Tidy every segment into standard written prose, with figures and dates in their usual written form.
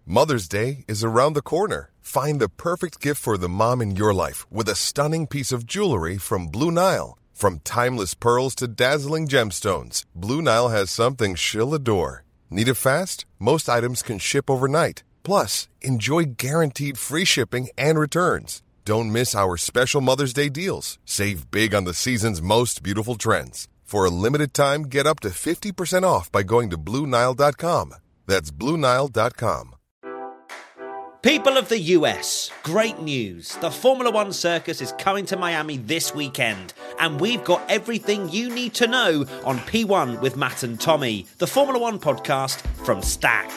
Mother's Day is around the corner. Find the perfect gift for the mom in your life with a stunning piece of jewelry from Blue Nile. From timeless pearls to dazzling gemstones, Blue Nile has something she'll adore. Need it fast? Most items can ship overnight. Plus, enjoy guaranteed free shipping and returns. Don't miss our special Mother's Day deals. Save big on the season's most beautiful trends. For a limited time, get up to 50% off by going to BlueNile.com. That's BlueNile.com. People of the US, great news. The Formula One circus is coming to Miami this weekend, and we've got everything you need to know on P1 with Matt and Tommy, the Formula One podcast from Stack.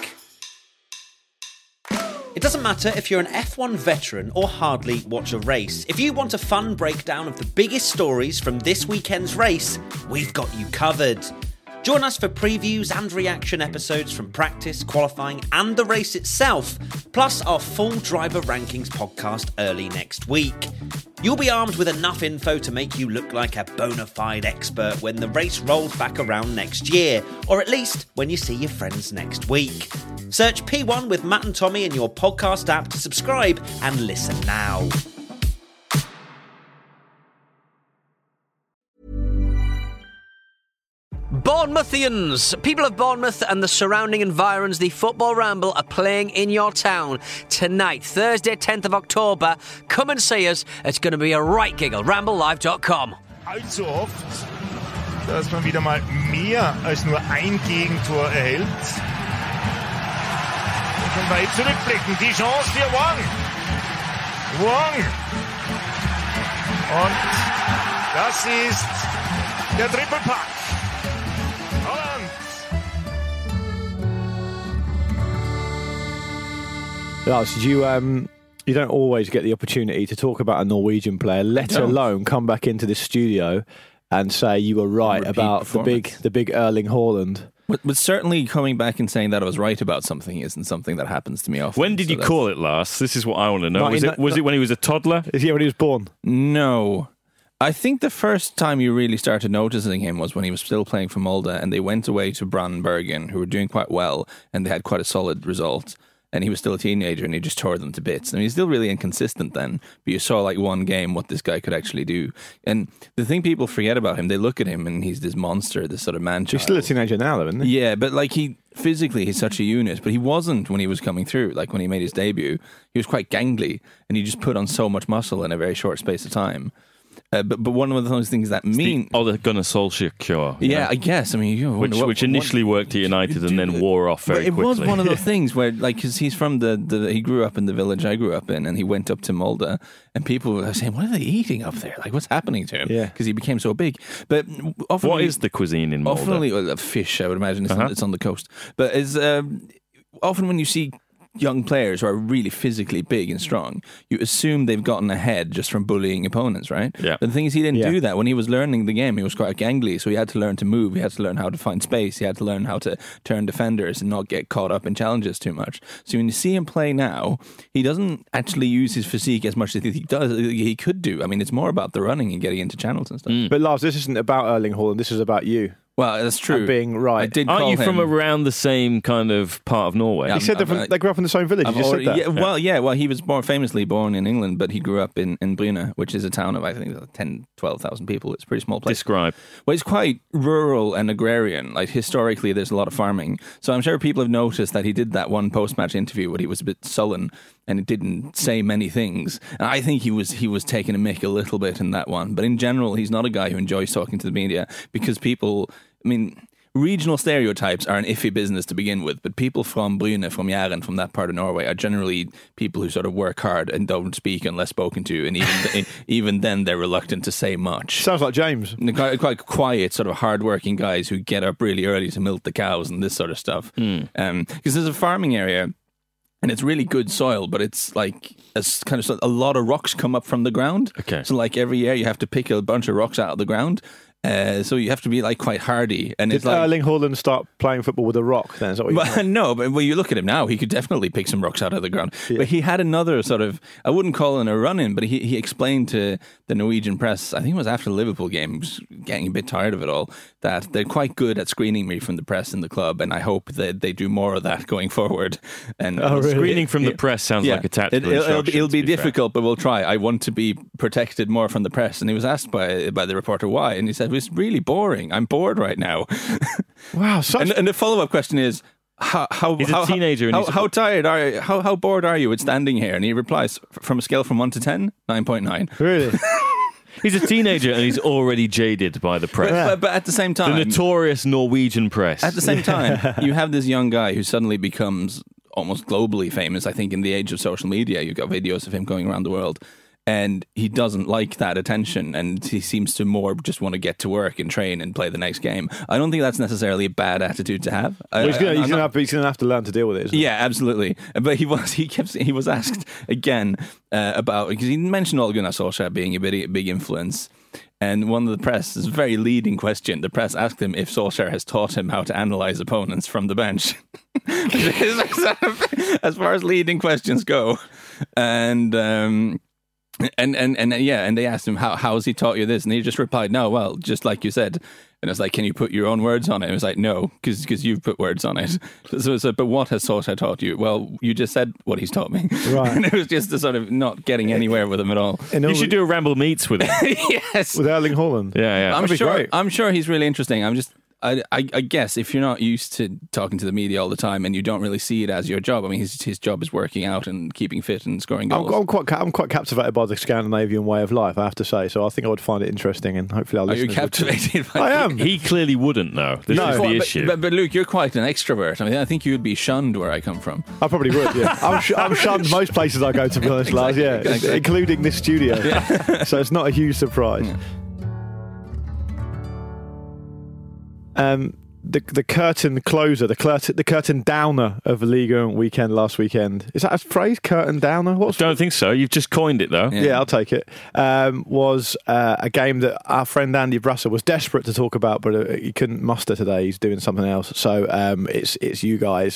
It doesn't matter if you're an F1 veteran or hardly watch a race. If you want a fun breakdown of the biggest stories from this weekend's race, we've got you covered. Join us for previews and reaction episodes from practice, qualifying and the race itself, plus our full driver rankings podcast early next week. You'll be armed with enough info to make you look like a bona fide expert when the race rolls back around next year, or at least when you see your friends next week. Search P1 with Matt and Tommy in your podcast app to subscribe and listen now. Bournemouthians, people of Bournemouth and the surrounding environs, the Football Ramble are playing in your town tonight, Thursday 10th of October. Come and see us. It's going to be a right giggle. RambleLive.com. Allzu oft, dass man wieder mal mehr als nur ein Gegentor erhält. Und von weit zurückblicken, die Chance für Wong. Wong. Und das ist der Trippelpack. Lars, you don't always get the opportunity to talk about a Norwegian player, let alone come back into this studio and say you were right about the big Erling Haaland. But certainly coming back and saying that I was right about something isn't something that happens to me often. When did you call it, Lars? This is what I want to know. Was it when he was a toddler? Yeah, when he was born. No. I think the first time you really started noticing him was when he was still playing for Molde and they went away to Brandenburgen, who were doing quite well, and they had quite a solid result. And he was still a teenager and he just tore them to bits. I mean, he's still really inconsistent then, but you saw like one game what this guy could actually do. And the thing people forget about him, they look at him and he's this monster, this sort of man-child. He's still a teenager now, though, isn't he? Yeah, but like physically he's such a unit, but he wasn't when he was coming through. Like when he made his debut, he was quite gangly and he just put on so much muscle in a very short space of time. But one of those things that mean... Ole Gunnar Solskjaer cure. Yeah, I guess. I mean, which initially worked at United and then wore off very quickly. It was one of those things where, like, because he's from he grew up in the village I grew up in, and he went up to Molde, and people were saying, what are they eating up there? Like, what's happening to him? Yeah. Because he became so big. But often... What is the cuisine in Molde? Often, fish, I would imagine. It's on the coast. But it's often when you see young players who are really physically big and strong, you assume they've gotten ahead just from bullying opponents, right? Yeah. But the thing is, he didn't do that. When he was learning the game, he was quite gangly, so he had to learn to move, he had to learn how to find space, he had to learn how to turn defenders and not get caught up in challenges too much. So when you see him play now, he doesn't actually use his physique as much as he could do. I mean, it's more about the running and getting into channels and stuff. But Lars, this isn't about Erling Haaland, this is about you. Well, that's true. And being right. Aren't you from around the same kind of part of Norway? He said they grew up in the same village. You just said that. Well, he was famously born in England, but he grew up in Bryne, which is a town of, I think, 10,000, 12,000 people. It's a pretty small place. Describe. Well, it's quite rural and agrarian. Like, historically, there's a lot of farming. So I'm sure people have noticed that he did that one post-match interview where he was a bit sullen and it didn't say many things. And I think he was taking a mick a little bit in that one. But in general, he's not a guy who enjoys talking to the media because people... I mean, regional stereotypes are an iffy business to begin with, but people from Bryne, from Jæren, from that part of Norway are generally people who sort of work hard and don't speak unless spoken to, and even then they're reluctant to say much. Sounds like James. Quite quiet, sort of hard-working guys who get up really early to milk the cows and this sort of stuff. Because there's a farming area, and it's really good soil, but it's like a lot of rocks come up from the ground. Okay. So like every year you have to pick a bunch of rocks out of the ground. So you have to be like quite hardy. And Did Erling Haaland start playing football with a rock then? Is that what you No, but when you look at him now, he could definitely pick some rocks out of the ground. Yeah. But he had another sort of, I wouldn't call it a run-in, but he explained to the Norwegian press, I think it was after the Liverpool game, was getting a bit tired of it all, that they're quite good at screening me from the press in the club, and I hope that they do more of that going forward. And really? Screening from the press sounds like a tactical instruction. It'll be difficult, but we'll try. I want to be protected more from the press. And he was asked by the reporter why, and he said, it's really boring. I'm bored right now. Wow. And the follow-up question is, he's a teenager. How tired are you? How bored are you with standing here? And he replies, from a scale from 1 to 10, 9.9. Really? He's a teenager and he's already jaded by the press. But at the same time, the notorious Norwegian press. At the same time, you have this young guy who suddenly becomes almost globally famous. I think in the age of social media, you've got videos of him going around the world. And he doesn't like that attention, and he seems to more just want to get to work and train and play the next game. I don't think that's necessarily a bad attitude to have. He's going to have to learn to deal with it. Yeah, absolutely. But he was asked again about, because he mentioned Ole Gunnar Solskjær being a big influence. And one of the press, is a very leading question, the press asked him if Solskjær has taught him how to analyse opponents from the bench. As far as leading questions go. And they asked him, how has he taught you this? And he just replied, no, well, just like you said. And it's like, can you put your own words on it? And it was like, no, because you've put words on it. So, but what has Solskjær taught you? Well, you just said what he's taught me. Right. And it was just a sort of not getting anywhere with him at all. You should do a Ramble Meets with him. Yes. With Erling Haaland. Yeah. I'm sure he's really interesting. I guess if you're not used to talking to the media all the time and you don't really see it as your job, I mean, his job is working out and keeping fit and scoring goals. I'm quite captivated by the Scandinavian way of life, I have to say. So I think I would find it interesting, and hopefully our listeners. Are you captivated? I am. He clearly wouldn't, though. This is the issue. But Luke, you're quite an extrovert. I mean, I think you would be shunned where I come from. I probably would. Yeah, I'm shunned most places I go, to be honest, Lars. Yeah, exactly. Including this studio. Yeah. So it's not a huge surprise. Yeah. The curtain closer, the curtain downer of the Liga weekend last weekend. Is that a phrase? Curtain downer? I don't think so. You've just coined it, though. Yeah, I'll take it. Was a game that our friend Andy Brasser was desperate to talk about, but he couldn't muster today. He's doing something else. So it's you guys.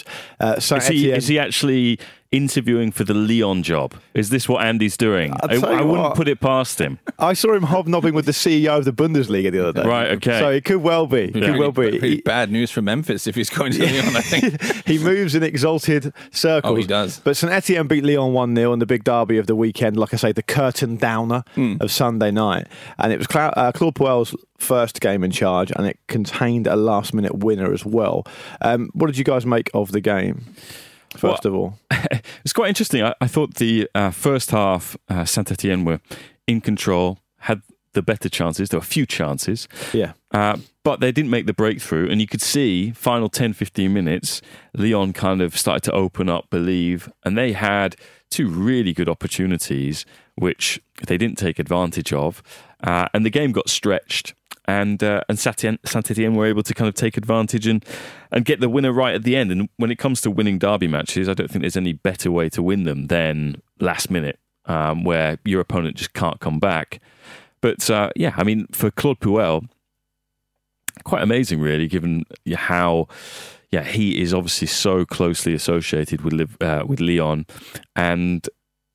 Is he actually interviewing for the Lyon job? Is this what Andy's doing? I wouldn't put it past him. I saw him hobnobbing with the CEO of the Bundesliga the other day. Right, okay. So it could well be. Pretty bad news for Memphis if he's going to Lyon, I think. He moves in exalted circles. Oh, he does. But St Etienne beat Lyon 1-0 in the big derby of the weekend, like I say, the curtain downer of Sunday night. And it was Claude Puel's first game in charge, and it contained a last-minute winner as well. What did you guys make of the game? First of all, it's quite interesting. I thought the first half, Saint Etienne were in control, had the better chances. There were a few chances, but they didn't make the breakthrough. And you could see, final 10-15 minutes, Lyon kind of started to open up, believe, and they had two really good opportunities, which they didn't take advantage of. And the game got stretched. And Saint Etienne were able to kind of take advantage and get the winner right at the end. And when it comes to winning derby matches, I don't think there's any better way to win them than last minute, where your opponent just can't come back. But I mean, for Claude Puel, quite amazing, really, given how he is obviously so closely associated with Lyon, and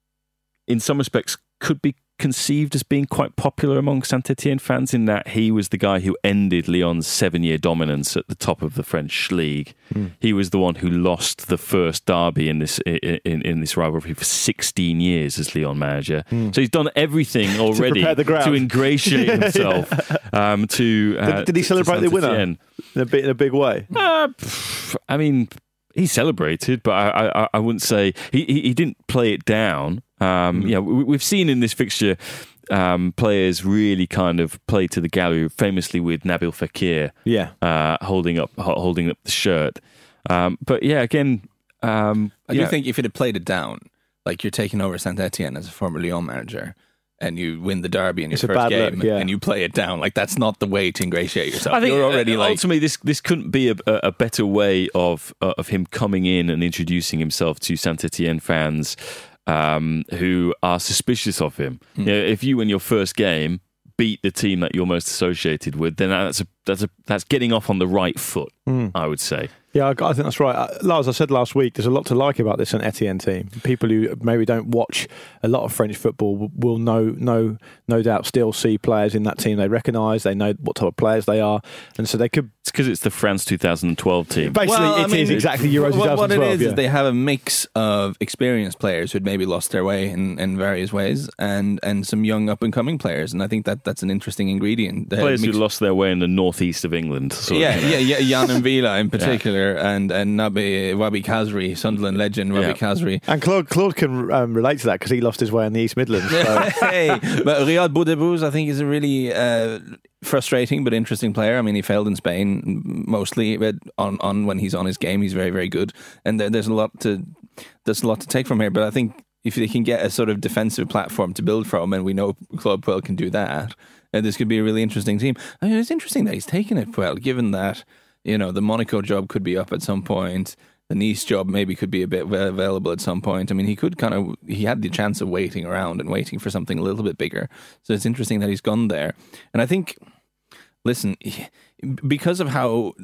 in some respects could be conceived as being quite popular among Saint Etienne fans, in that he was the guy who ended Lyon's 7-year dominance at the top of the French league. He was the one who lost the first derby in this rivalry for 16 years as Lyon manager. So he's done everything already to ingratiate himself. Did he celebrate the winner in a big way? I mean, he celebrated, but I wouldn't say he didn't play it down. We've seen in this fixture players really kind of play to the gallery, famously with Nabil Fekir, holding up the shirt. But yeah, again, I do think if it had played it down, like you're taking over Saint Etienne as a former Lyon manager, and you win the derby in your first game, and you play it down, like that's not the way to ingratiate yourself. I think you're already ultimately this couldn't be a better way of him coming in and introducing himself to Saint Etienne fans who are suspicious of him. You know, if you win your first game, beat the team that you're most associated with, then that's getting off on the right foot, I would say. Yeah, I think that's right. Lars, I said last week, there's a lot to like about this Saint Etienne team. People who maybe don't watch a lot of French football will no doubt still see players in that team they recognise. They know what type of players they are, and so they could. It's because it's the France 2012 team. Basically, it is exactly Euro 2012. What it is they have a mix of experienced players who'd maybe lost their way in various ways, and some young up and coming players, and I think that's an interesting ingredient. Players who lost their way in the northeast of England. Yeah, Jan and Vila in particular. And Wabi Kazri, Sunderland legend Wabi Kazri. And Claude can relate to that because he lost his way in the East Midlands. So. Hey, but Riyad Boudebouz, I think, is a really frustrating but interesting player. I mean, he failed in Spain mostly, but on when he's on his game, he's very, very good. And there's a lot to take from here. But I think if they can get a sort of defensive platform to build from, and we know Claude Puel can do that, this could be a really interesting team. I mean, it's interesting that he's taken it, Puel, given that. The Monaco job could be up at some point. The Nice job maybe could be a bit available at some point. I mean, he had the chance of waiting around and waiting for something a little bit bigger. So it's interesting that he's gone there. And I think, listen, because of how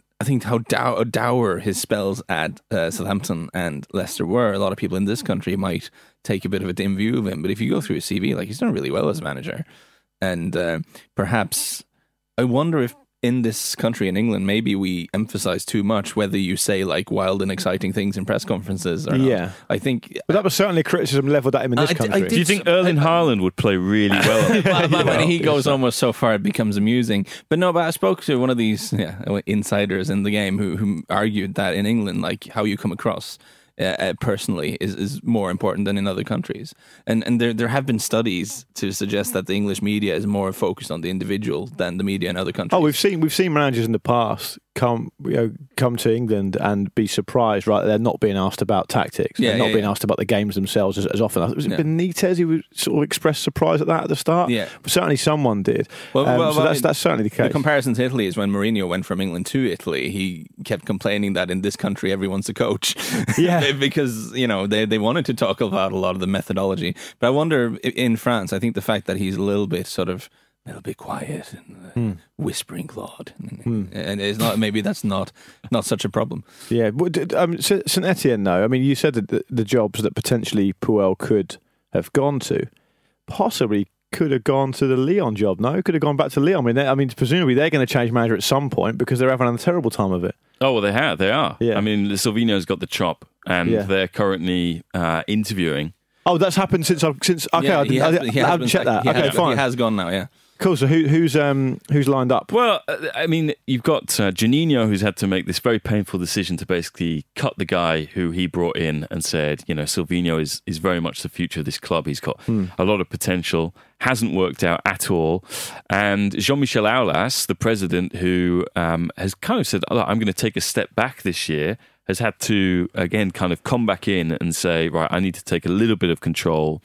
dour his spells at Southampton and Leicester were, a lot of people in this country might take a bit of a dim view of him. But if you go through his CV, he's done really well as a manager. And perhaps, I wonder if in this country, in England, maybe we emphasize too much whether you say wild and exciting things in press conferences or not. I think... But that was certainly criticism levelled at him in this country. Do you think Erling Haaland would play really well? When he goes almost so far, it becomes amusing. But I spoke to one of these insiders in the game who argued that in England, how you come across personally is more important than in other countries. And there have been studies to suggest that the English media is more focused on the individual than the media in other countries. Oh, we've seen managers in the past come to England and be surprised, right? They're not being asked about tactics. They're not being asked about the games themselves as often. Was it Benitez who sort of expressed surprise at that at the start? Yeah. But certainly someone did. So that's certainly the case. The comparison to Italy is when Mourinho went from England to Italy, he kept complaining that in this country everyone's a coach. Yeah. Because, they wanted to talk about a lot of the methodology. But I wonder, in France, I think the fact that he's a little bit quiet and whispering Claude, and it's not, maybe that's not such a problem. Yeah, Saint Etienne, though. I mean, you said that the jobs that potentially Puel could have gone to, possibly could have gone to the Lyon job. No, could have gone back to Lyon. I mean, presumably they're going to change manager at some point because they're having a terrible time of it. Oh well, they are. Yeah. I mean, Silvino's got the chop, and they're currently interviewing. Oh, that's happened since. Okay, I haven't checked that. Okay, fine. He has gone now. Yeah. Cool. So who's lined up? Well, I mean, you've got Juninho, who's had to make this very painful decision to basically cut the guy who he brought in and said, Silvino is very much the future of this club. He's got a lot of potential. Hasn't worked out at all. And Jean-Michel Aulas, the president, who has kind of said, I'm going to take a step back this year, has had to, again, kind of come back in and say, right, I need to take a little bit of control.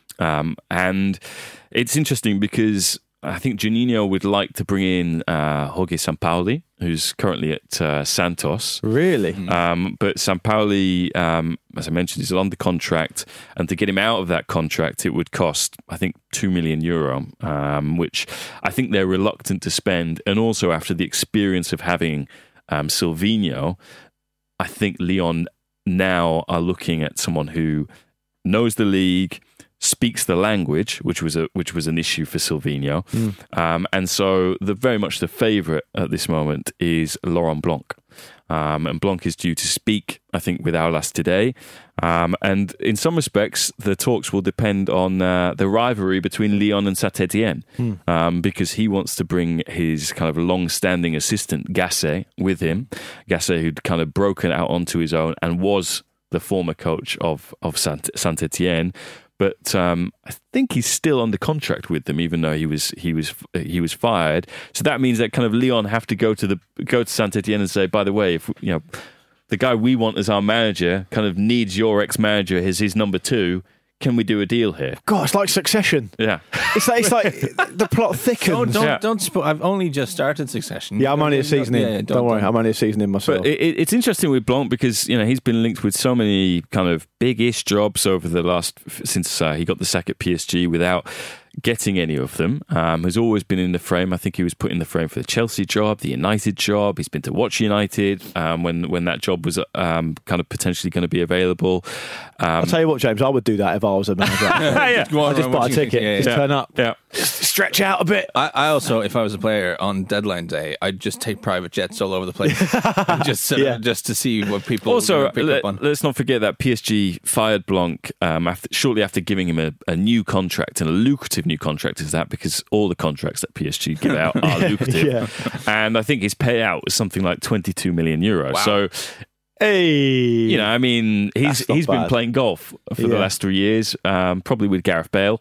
And it's interesting because I think Juninho would like to bring in Jorge Sampaoli, who's currently at Santos. Really? But Sampaoli, as I mentioned, is under contract, and to get him out of that contract, it would cost, I think, €2 million, which I think they're reluctant to spend. And also after the experience of having Silvino, I think Lyon now are looking at someone who knows the league, speaks the language, which was an issue for Silvino, and so very much the favourite at this moment is Laurent Blanc, and Blanc is due to speak, I think, with Aulas today, and in some respects the talks will depend on the rivalry between Lyon and Saint-Etienne, because he wants to bring his kind of long-standing assistant Gasset with him, Gasset who'd kind of broken out onto his own and was the former coach of Saint-Etienne. But I think he's still under contract with them, even though he was fired. So that means that kind of Lyon have to go to Saint-Etienne and say, by the way, if the guy we want as our manager kind of needs your ex-manager as his number two, can we do a deal here? God, it's like Succession. Yeah. It's like the plot thickens. Don't I've only just started Succession. Yeah, I'm only a season in. Yeah, don't worry, I'm only a season in myself. But it's interesting with Blanc because he's been linked with so many kind of big-ish jobs over the last since he got the sack at PSG without getting any of them. Has always been in the frame. I think he was put in the frame for the Chelsea job, the United job. He's been to watch United when that job was kind of potentially going to be available. I'll tell you what, James, I would do that if I was a manager. Yeah. I'd just buy a ticket, turn up, yeah. stretch out a bit. I also, if I was a player on deadline day, I'd just take private jets all over the place, just to see what people also pick up on. Let's not forget that PSG fired Blanc shortly after giving him a new contract, and a lucrative new contract is that, because all the contracts that PSG give out are lucrative. And I think his payout was something like 22 million euros. Wow. So, you know, I mean, he's been playing golf for the last 3 years, probably with Gareth Bale.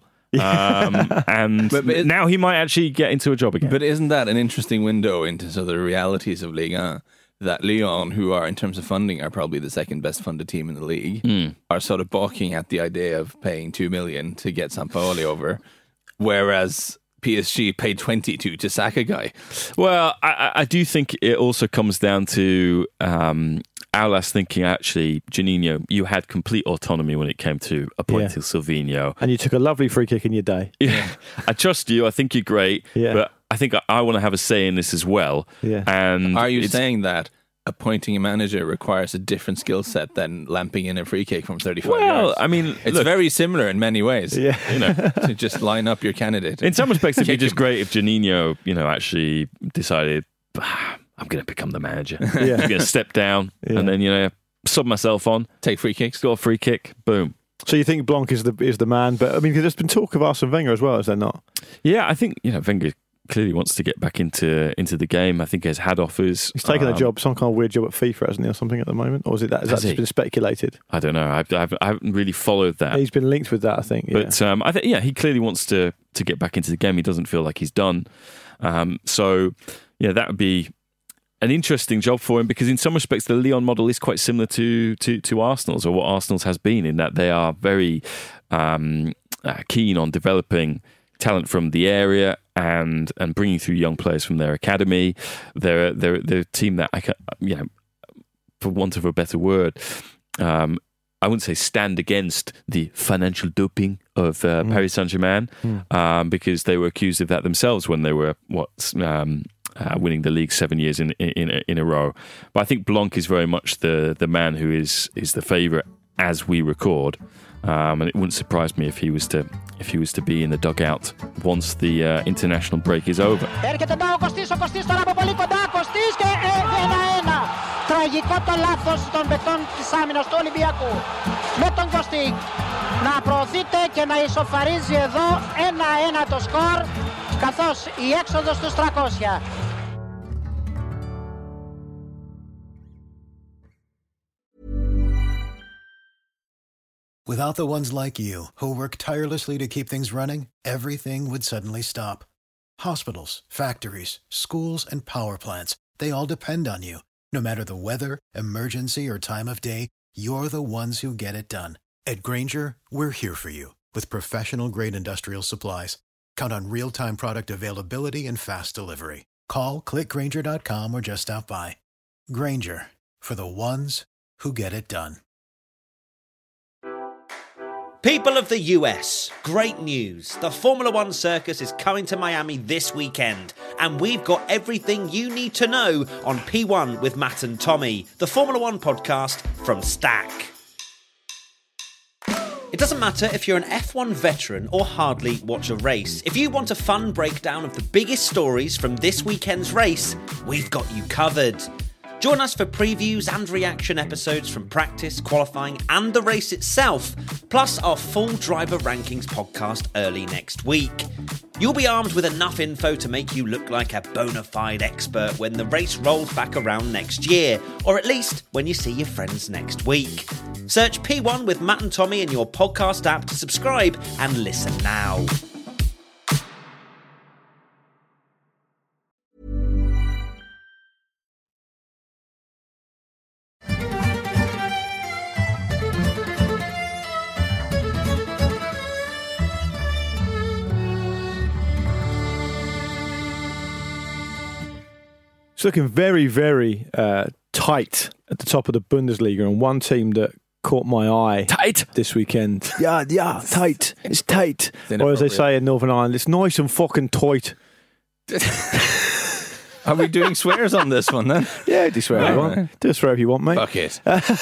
And but now he might actually get into a job again. But isn't that an interesting window into sort of the realities of Ligue 1? That Lyon, who are in terms of funding are probably the second best funded team in the league, are sort of balking at the idea of paying 2 million to get Sampaoli over, whereas PSG paid 22 to sack a guy. Well, I do think it also comes down to Aulas thinking, actually, Juninho, you had complete autonomy when it came to appointing Silvinho. And you took a lovely free kick in your day. Yeah. I trust you. I think you're great. Yeah. But I think I want to have a say in this as well. Yeah. And are you saying that appointing a manager requires a different skill set than lamping in a free kick from 35 yards? Well, I mean, it's very similar in many ways. Yeah. You know, to just line up your candidate. In some respects, it'd be just great if Juninho, actually decided, I'm going to become the manager. I'm going to step down and then, sub myself on, take free kicks, score a free kick, boom. So you think Blanc is the man? But I mean, there's been talk of Arsene Wenger as well, is there not? Yeah, I think Wenger clearly wants to get back into the game. I think he's had offers. He's taken a job, some kind of weird job at FIFA, hasn't he, or something at the moment? Or is that just been speculated? I don't know. I haven't really followed that. He's been linked with that, I think. Yeah. But I think he clearly wants to get back into the game. He doesn't feel like he's done. So that would be an interesting job for him, because in some respects the Lyon model is quite similar to Arsenal's, or what Arsenal's has been, in that they are very keen on developing talent from the area and bringing through young players from their academy. They're a team that for want of a better word, I wouldn't say stand against the financial doping of Paris Saint-Germain, because they were accused of that themselves when they were winning the league 7 years in a row. But I think Blanc is very much the man who is the favourite as we record. And it wouldn't surprise me if he was to be in the dugout once the international break is over. Έρχεται τώρα ο Κωστής τώρα από πολύ κοντά, Κωστής και 1-1. Τραγικό το λάθος των παικτών της άμυνας του Ολυμπιακού. Με τον Κωστή να προωθείται και να ισοφαρίζει εδώ 1-1 το σκορ, καθώς η έξοδος στους 300. Without the ones like you, who work tirelessly to keep things running, everything would suddenly stop. Hospitals, factories, schools, and power plants, they all depend on you. No matter the weather, emergency, or time of day, you're the ones who get it done. At Grainger, we're here for you with professional-grade industrial supplies. Count on real-time product availability and fast delivery. Call, clickgrainger.com, or just stop by. Grainger, for the ones who get it done. People of the US, great news. The Formula One circus is coming to Miami this weekend, and we've got everything you need to know on P1 with Matt and Tommy, the Formula One podcast from Stack. It doesn't matter if you're an F1 veteran or hardly watch a race. If you want a fun breakdown of the biggest stories from this weekend's race, we've got you covered. Join us for previews and reaction episodes from practice, qualifying and the race itself, plus our full driver rankings podcast early next week. You'll be armed with enough info to make you look like a bona fide expert when the race rolls back around next year, or at least when you see your friends next week. Search P1 with Matt and Tommy in your podcast app to subscribe and listen now. It's looking very, very tight at the top of the Bundesliga, and one team that caught my eye tight this weekend. Yeah, tight. It's tight. Or as they say in Northern Ireland, it's nice and fucking tight. Are we doing swears on this one then? Yeah, do swear if you want. Do a swear if you want, mate. Fuck it.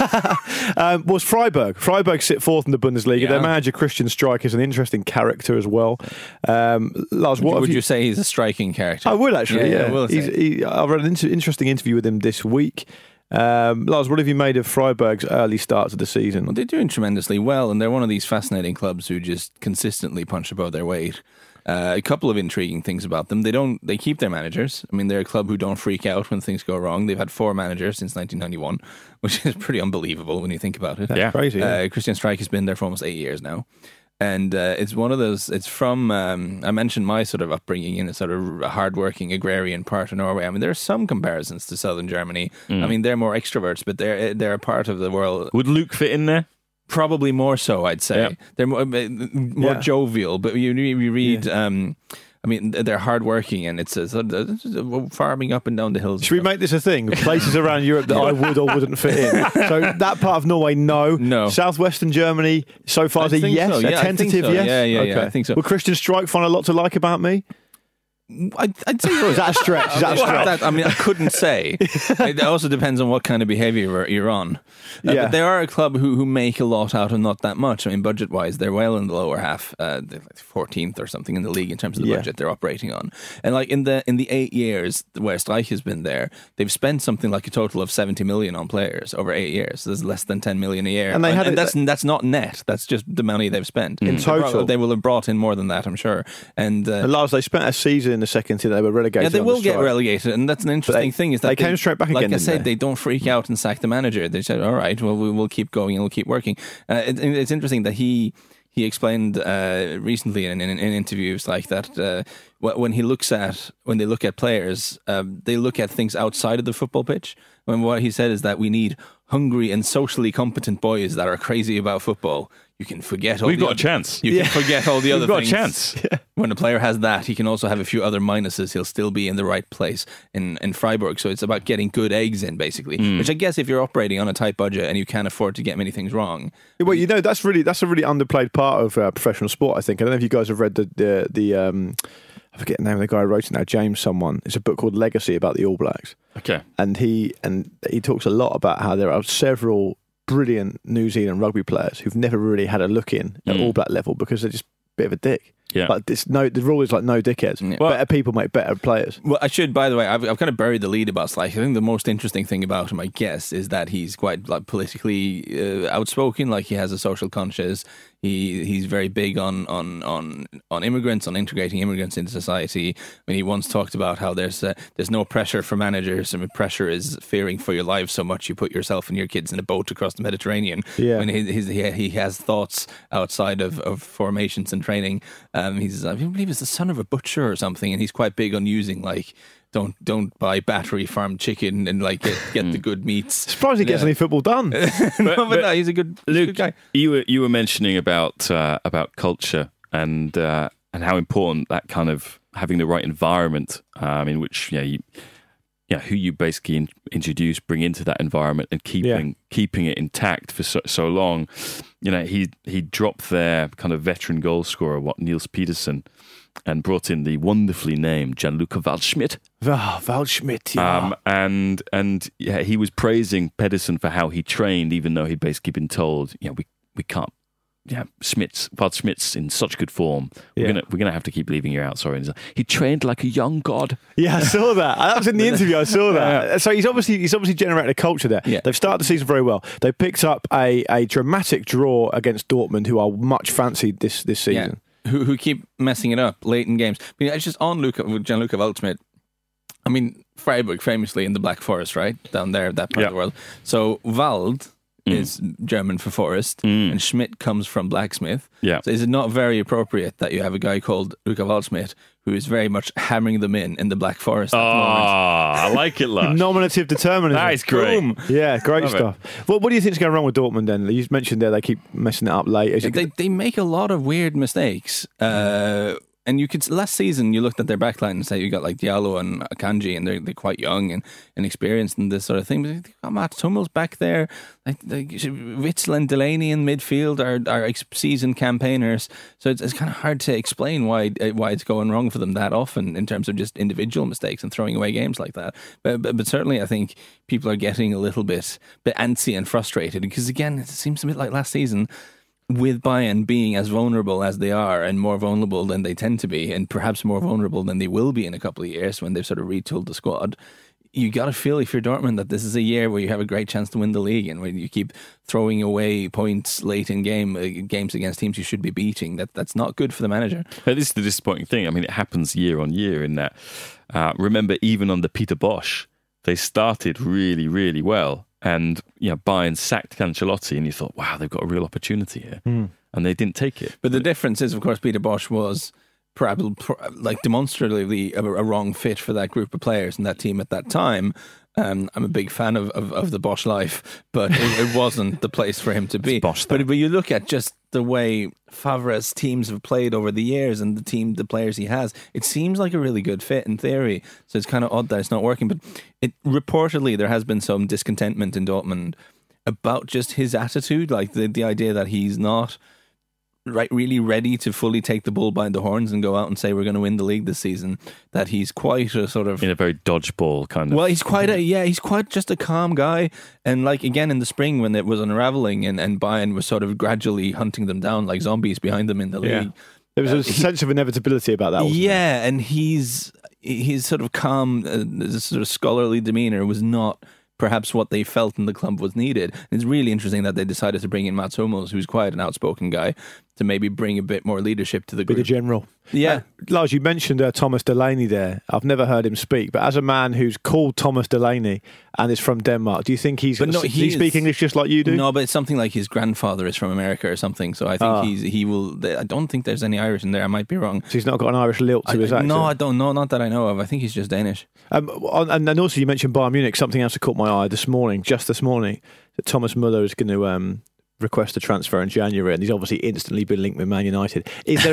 Was Freiburg. Freiburg sit fourth in the Bundesliga. Yeah. Their manager, Christian Streich, is an interesting character as well. Lars, would you say he's a striking character? I would actually, yeah. I I've read an interesting interview with him this week. Lars, what have you made of Freiburg's early start to the season? Well, they're doing tremendously well, and they're one of these fascinating clubs who just consistently punch above their weight. A couple of intriguing things about them. They keep their managers. I mean, they're a club who don't freak out when things go wrong. They've had 4 managers since 1991, which is pretty unbelievable when you think about it. Yeah, crazy. Yeah. Christian Streich has been there for almost 8 years now. And it's one of those, it's from, I mentioned my sort of upbringing in a sort of hardworking agrarian part of Norway. I mean, there are some comparisons to southern Germany. I mean, they're more extroverts, but they're a part of the world. Would Luke fit in there? Probably more so, I'd say. Yeah. They're more jovial, but you read... I mean, they're hardworking, and it's farming up and down the hills. Should we make this a thing? Places around Europe that I would or wouldn't fit in. So that part of Norway, no. Southwestern Germany, so far, is a yes, so. A tentative yes. Yeah, I think so. Will Christian Streich find a lot to like about me? I'd say is that a stretch? I mean, I couldn't say. It also depends on what kind of behaviour you're on. But they are a club who make a lot out of not that much. I mean, budget-wise, they're well in the lower half. They're like 14th or something in the league in terms of the budget they're operating on. And like in the 8 years where Streich has been there, they've spent something like a total of 70 million on players over 8 years. So there's less than 10 million a year. And that's not net. That's just the money they've spent. In total. They will have brought in more than that, I'm sure. And Lars, they spent a season in the second tier. They were relegated. Yeah, they will get relegated, and that's an interesting thing. Is that they came straight back again? Like I said, they don't freak out and sack the manager. They said, "All right, well, we'll keep going and we'll keep working." It's interesting that he explained recently in interviews like that when they look at players, they look at things outside of the football pitch. And what he said is that we need hungry and socially competent boys that are crazy about football. You can forget all We've got a chance. You can forget all the other things. We've got a chance. Yeah. When a player has that, he can also have a few other minuses. He'll still be in the right place in Freiburg. So it's about getting good eggs in, basically. Which I guess if you're operating on a tight budget and you can't afford to get many things wrong. Well, that's a really underplayed part of professional sport, I think. I don't know if you guys have read the I forget the name of the guy who wrote it now, James someone. It's a book called Legacy about the All Blacks. Okay. And he talks a lot about how there are several brilliant New Zealand rugby players who've never really had a look in at All Black level because they're just a bit of a dick. Yeah. Like the rule is like no dickheads. Yeah. Well, better people make better players. Well, I should, by the way, I've kind of buried the lead about Streich. I think the most interesting thing about him, I guess, is that he's quite like politically outspoken. Like he has a social conscience. He's very big on immigrants, on integrating immigrants into society. I mean, he once talked about how there's no pressure for managers. I mean, pressure is fearing for your life so much you put yourself and your kids in a boat across the Mediterranean. Yeah. I mean, he has thoughts outside of formations and training. I believe he's the son of a butcher or something, and he's quite big on using like don't buy battery farmed chicken and like get the good meats. Surprised he gets any football done. No, he's a good guy. You were mentioning about culture and how important that kind of having the right environment in which who you basically introduce, bring into that environment and keeping it intact for so long. You know, he dropped their kind of veteran goal scorer, Niels Petersen, and brought in the wonderfully named Gianluca Waldschmidt. Waldschmidt, yeah. And he was praising Pedersen for how he trained, even though he'd basically been told, we can't. Yeah, Waldschmidt's in such good form. We're gonna have to keep leaving you out. Sorry, he trained like a young god. Yeah, I saw that. That was in the interview. I saw that. Yeah. So he's obviously generated a culture there. Yeah. They've started the season very well. They picked up a dramatic draw against Dortmund, who are much fancied this season. Yeah. Who keep messing it up late in games. I mean, it's just on Gianluca Waldschmidt. I mean, Freiburg famously in the Black Forest, right down there, that part of the world. So Wald is German for forest, and Schmidt comes from blacksmith. Yeah. So is it not very appropriate that you have a guy called Luca Waldschmidt who is very much hammering them in the Black Forest at the moment? I like it, Lush. Nominative determinism. That is great. Boom. Yeah, great stuff. Well, what do you think is going wrong with Dortmund then? You mentioned there they keep messing it up late. They make a lot of weird mistakes. And you could last season you looked at their backline and say you got like Diallo and Akanji, and they're quite young and inexperienced and this sort of thing. But you've got Mats Hummels back there, like Witsel and Delaney in midfield are seasoned campaigners. So it's kind of hard to explain why it's going wrong for them that often in terms of just individual mistakes and throwing away games like that. But certainly I think people are getting a little bit antsy and frustrated because again it seems a bit like last season. With Bayern being as vulnerable as they are and more vulnerable than they tend to be and perhaps more vulnerable than they will be in a couple of years when they've sort of retooled the squad, you got to feel if you're Dortmund that this is a year where you have a great chance to win the league, and when you keep throwing away points late in games against teams you should be beating, that's not good for the manager. But this is the disappointing thing. I mean, it happens year on year in that, remember even under Peter Bosz, they started really, really well. And Bayern sacked Ancelotti, and you thought, wow, they've got a real opportunity here. And they didn't take it. But the difference is, of course, Peter Bosz was probably like demonstratively a wrong fit for that group of players and that team at that time. I'm a big fan of the Bosz life, but it wasn't the place for him to be. But you look at just the way Favre's teams have played over the years and the players he has, it seems like a really good fit in theory. So it's kind of odd that it's not working. But reportedly there has been some discontentment in Dortmund about just his attitude, like the idea that he's not really ready to fully take the bull by the horns and go out and say we're going to win the league this season. That he's quite a sort of in a very dodgeball kind of. Well, he's quite just a calm guy. And like again in the spring when it was unraveling and Bayern was sort of gradually hunting them down like zombies behind them in the league. There was a sense of inevitability about that. Wasn't there? And his sort of calm, sort of scholarly demeanor was not perhaps what they felt in the club was needed. And it's really interesting that they decided to bring in Mats Hummels, who's quite an outspoken guy, to maybe bring a bit more leadership to the group. Be the general. Yeah. Lars, you mentioned Thomas Delaney there. I've never heard him speak, but as a man who's called Thomas Delaney and is from Denmark, do you think does he speak English just like you do? No, but it's something like his grandfather is from America or something, so I think he will. I don't think there's any Irish in there. I might be wrong. So he's not got an Irish lilt to his accent? No, I don't know. Not that I know of. I think he's just Danish. And also you mentioned Bayern Munich. Something else that caught my eye this morning, that Thomas Müller is going to request a transfer in January, and he's obviously instantly been linked with Man United. Is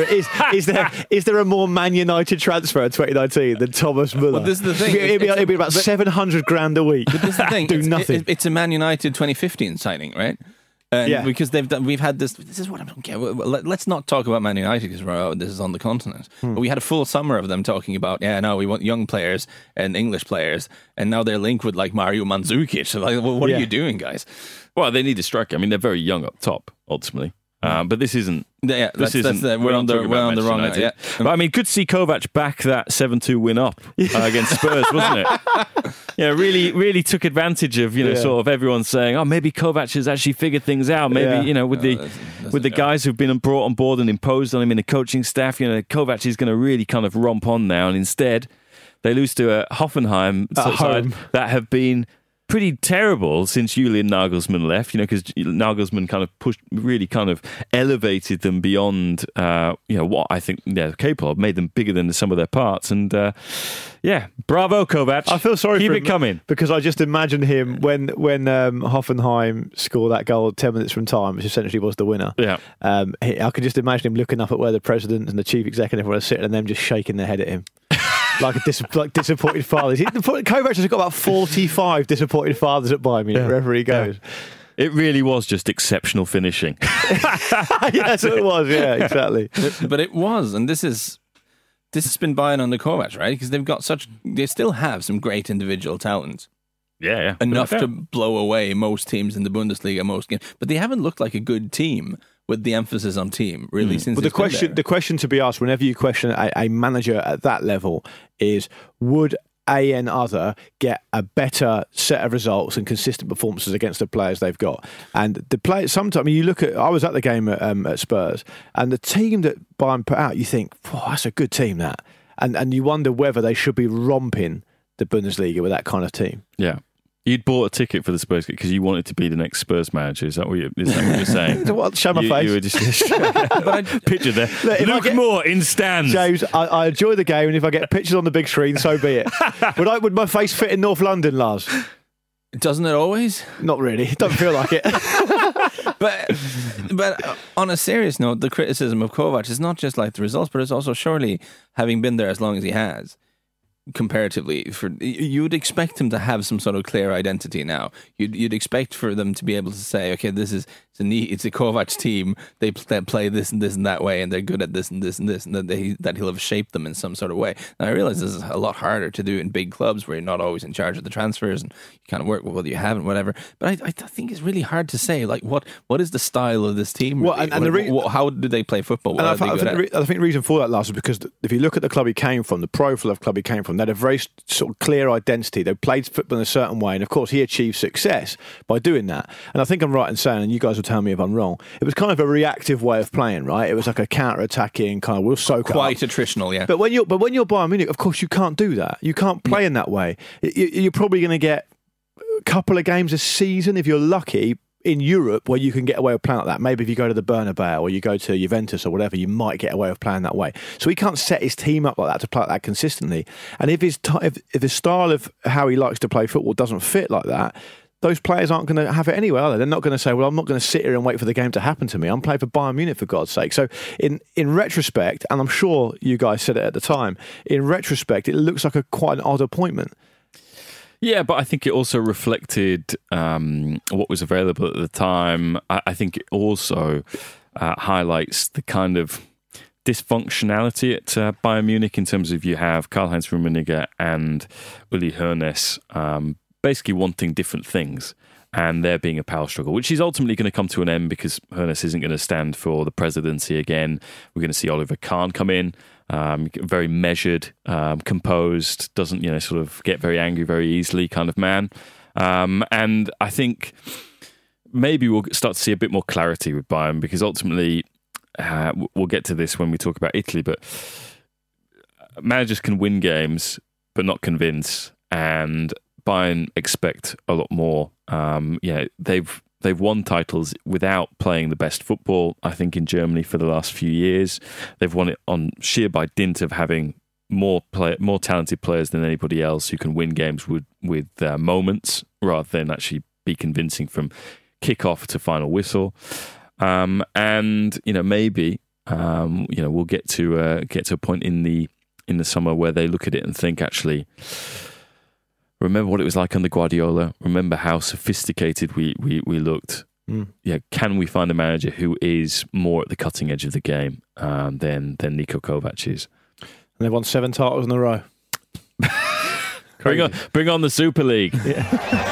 there a more Man United transfer in 2019 than Thomas Müller? Well, this is the thing. It'd be about 700 grand a week. But this is the thing. Do nothing. It's a Man United 2015 signing, right? Because we've had this. This is what I don't get. Let's not talk about Man United because this is on the continent. But we had a full summer of them talking about, we want young players and English players, and now they're linked with like Mario Mandzukic. So like, what are you doing, guys? Well, they need a striker. I mean, they're very young up top, ultimately. But this isn't. We're on the wrong. Yeah. But I mean, good to see Kovac back that 7-2 win up against Spurs, wasn't it? Really, really took advantage of sort of everyone saying, oh, maybe Kovac has actually figured things out. Maybe with the guys who've been brought on board and imposed on him in the coaching staff, Kovac is going to really kind of romp on now. And instead, they lose to a Hoffenheim side that have been pretty terrible since Julian Nagelsmann left, because Nagelsmann kind of elevated them beyond, what I think they're capable of, made them bigger than the sum of their parts. And bravo, Kovac. I feel sorry for him. Keep it coming. Because I just imagine him when Hoffenheim scored that goal 10 minutes from time, which essentially was the winner. Yeah. I could just imagine him looking up at where the president and the chief executive were sitting and them just shaking their head at him. Like disappointed fathers. Kovac has got about 45 disappointed fathers at Bayern Munich wherever he goes. Yeah. It really was just exceptional finishing. Yes, it was. Yeah, exactly. But it was, and this has been Bayern under Kovac, right? Because they still have some great individual talent. Yeah. Enough to blow away most teams in the Bundesliga, most games. But they haven't looked like a good team. With the emphasis on team, really, since the question to be asked whenever you question a manager at that level is: would other get a better set of results and consistent performances against the players they've got? And the players sometimes, you look at. I was at the game at Spurs, and the team that Bayern put out, you think, that's a good team, that, and you wonder whether they should be romping the Bundesliga with that kind of team. Yeah. You'd bought a ticket for the Spurs because you wanted to be the next Spurs manager. Is that what you're saying? Show my face. You were just picture there. Luke Moore in stands. James, I enjoy the game, and if I get pictures on the big screen, so be it. Would my face fit in North London, Lars? Doesn't it always? Not really. It doesn't feel like it. But But on a serious note, the criticism of Kovac is not just like the results, but it's also surely having been there as long as he has. Comparatively, you would expect him to have some sort of clear identity now. You'd expect for them to be able to say, okay, it's a Kovac team. They play this and this and that way, and they're good at this and this and this, and that he'll have shaped them in some sort of way. Now I realize this is a lot harder to do in big clubs where you're not always in charge of the transfers and you kind of work with what you have and whatever. But I think it's really hard to say like what is the style of this team? Well, how do they play football? I think the reason for that, Lars, is because if you look at the club he came from, the profile of club he came from, they had a very sort of clear identity. They played football in a certain way, and of course he achieved success by doing that. And I think I'm right in saying, and you guys will tell me if I'm wrong, it was kind of a reactive way of playing, right? It was like a counter-attacking kind of, we'll soak quite up. Attritional, yeah. But when you're Bayern Munich, of course you can't do that. You can't play in that way. You're probably going to get a couple of games a season, if you're lucky, in Europe where you can get away with playing like that. Maybe if you go to the Bernabeu or you go to Juventus or whatever, you might get away with playing that way. So he can't set his team up like that to play like that consistently. And if the style of how he likes to play football doesn't fit like that, those players aren't going to have it anyway, are they? They're not going to say, well, I'm not going to sit here and wait for the game to happen to me. I'm playing for Bayern Munich, for God's sake. So in retrospect, and I'm sure you guys said it at the time, in retrospect, it looks like quite an odd appointment. Yeah, but I think it also reflected what was available at the time. I think it also highlights the kind of dysfunctionality at Bayern Munich in terms of you have Karl-Heinz Rummenigge and Uli Hoeneß basically wanting different things, and there being a power struggle, which is ultimately going to come to an end because Hoeneß isn't going to stand for the presidency again. We're going to see Oliver Kahn come in. Very measured, composed, doesn't sort of get very angry very easily kind of man. And I think maybe we'll start to see a bit more clarity with Bayern because ultimately we'll get to this when we talk about Italy, but managers can win games but not convince, and Bayern expect a lot more. They've won titles without playing the best football, I think, in Germany for the last few years. They've won it on sheer by dint of having more talented players than anybody else who can win games with moments rather than actually be convincing from kick-off to final whistle. And maybe we'll get to a point in the summer where they look at it and think, actually, remember what it was like under Guardiola. Remember how sophisticated we looked. Yeah, can we find a manager who is more at the cutting edge of the game than Niko Kovac is? And they've won 7 titles in a row. Bring on the Super League. Yeah.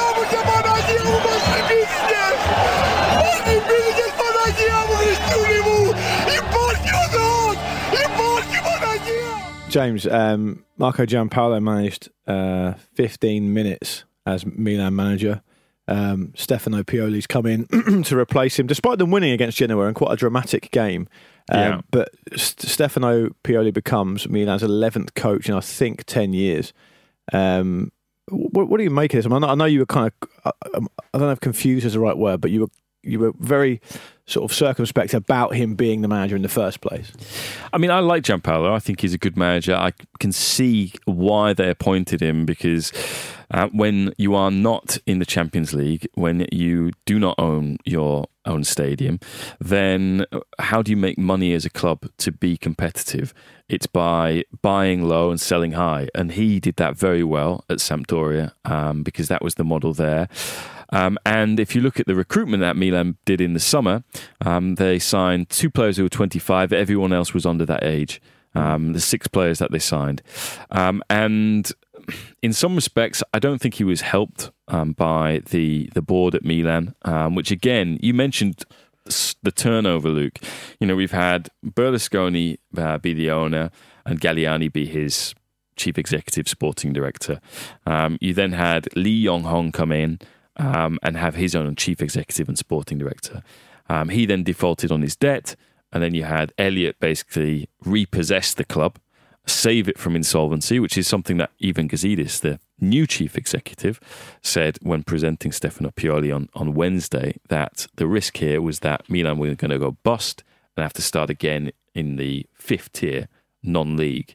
James, Marco Giampaolo managed 15 minutes as Milan manager. Stefano Pioli's come in to replace him, despite them winning against Genoa in quite a dramatic game. But Stefano Pioli becomes Milan's 11th coach in, I think, 10 years. What do you make of this? I know you were kind of, I don't know if confused is the right word, but you were very sort of circumspect about him being the manager in the first place. I mean, I like Giampaolo. I think he's a good manager. I can see why they appointed him because when you are not in the Champions League, when you do not own your own stadium, then how do you make money as a club to be competitive? It's by buying low and selling high. And he did that very well at Sampdoria because that was the model there. And if you look at the recruitment that Milan did in the summer, they signed 2 players who were 25. Everyone else was under that age. The 6 players that they signed. And in some respects, I don't think he was helped by the board at Milan, which again, you mentioned the turnover, Luke. We've had Berlusconi be the owner and Galliani be his chief executive sporting director. You then had Lee Yong-hong come in and have his own chief executive and sporting director. He then defaulted on his debt, and then you had Elliott basically repossess the club, save it from insolvency, which is something that Ivan Gazidis, the new chief executive, said when presenting Stefano Pioli on Wednesday, that the risk here was that Milan were going to go bust and have to start again in the 5th tier, non-league.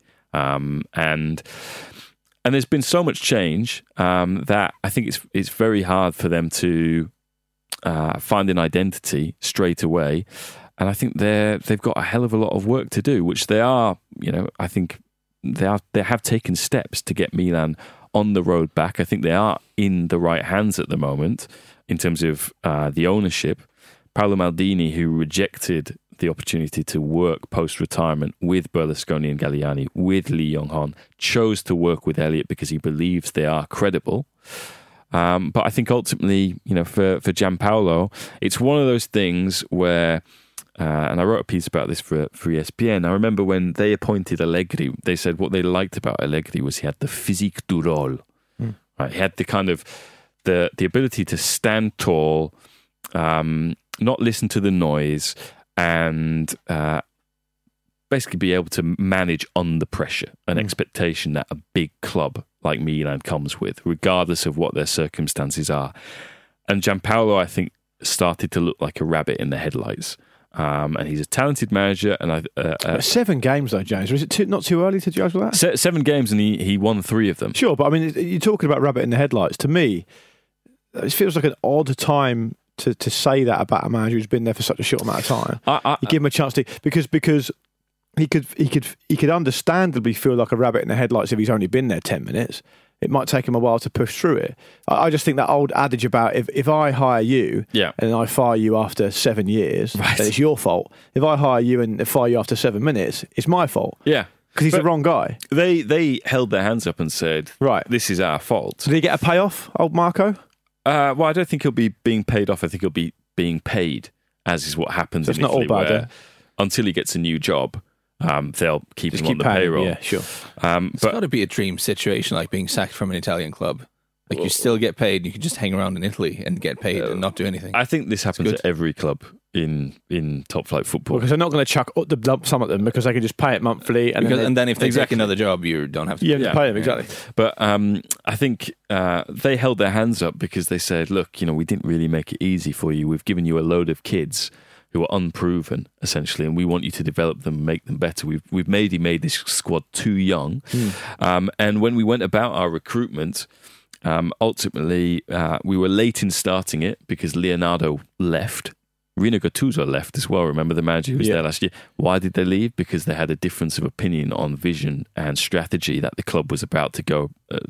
And there's been so much change that I think it's very hard for them to find an identity straight away. And I think they've got a hell of a lot of work to do, which they are, I think they have taken steps to get Milan on the road back. I think they are in the right hands at the moment in terms of the ownership. Paolo Maldini, who rejected the opportunity to work post-retirement with Berlusconi and Galliani, with Lee Yong-hon, chose to work with Elliott because he believes they are credible. But I think ultimately, for Gianpaolo, it's one of those things where, and I wrote a piece about this for ESPN. I remember when they appointed Allegri, they said what they liked about Allegri was he had the physique du rôle. Right? He had the kind of the ability to stand tall, not listen to the noise, and basically be able to manage under pressure, an expectation that a big club like Milan comes with, regardless of what their circumstances are. And Gianpaolo, I think, started to look like a rabbit in the headlights. And he's a talented manager. And 7 games though, James. Was it not too early to judge that? 7 games, and he won 3 of them. Sure, but I mean, you're talking about rabbit in the headlights. To me, it feels like an odd time to say that about a manager who's been there for such a short amount of time. You give him a chance to because he could understandably feel like a rabbit in the headlights if he's only been there 10 minutes. It might take him a while to push through it. I just think that old adage about if I hire you and I fire you after 7 years, then it's your fault. If I hire you and fire you after 7 minutes, it's my fault. Yeah. Because he's the wrong guy. They held their hands up and said, right, this is our fault. So did he get a payoff, old Marco? Well, I don't think he'll be being paid off. I think he'll be being paid, as is what happens in Italy, not all bad, until he gets a new job. They'll keep him on the payroll. Yeah, sure. It's got to be a dream situation, like being sacked from an Italian club. Like you still get paid, you can just hang around in Italy and get paid and not do anything. I think this happens at every club in top flight football. Because they're not going to chuck the lump sum at them because they can just pay it monthly. And then if they take another job, you don't have to pay them, exactly. But I think they held their hands up because they said, look, we didn't really make it easy for you. We've given you a load of kids who are unproven, essentially, and we want you to develop them and make them better. We've made this squad too young. And when we went about our recruitment, ultimately, we were late in starting it because Leonardo left. Rino Gattuso left as well. Remember the manager who was there last year? Why did they leave? Because they had a difference of opinion on vision and strategy that the club was about to go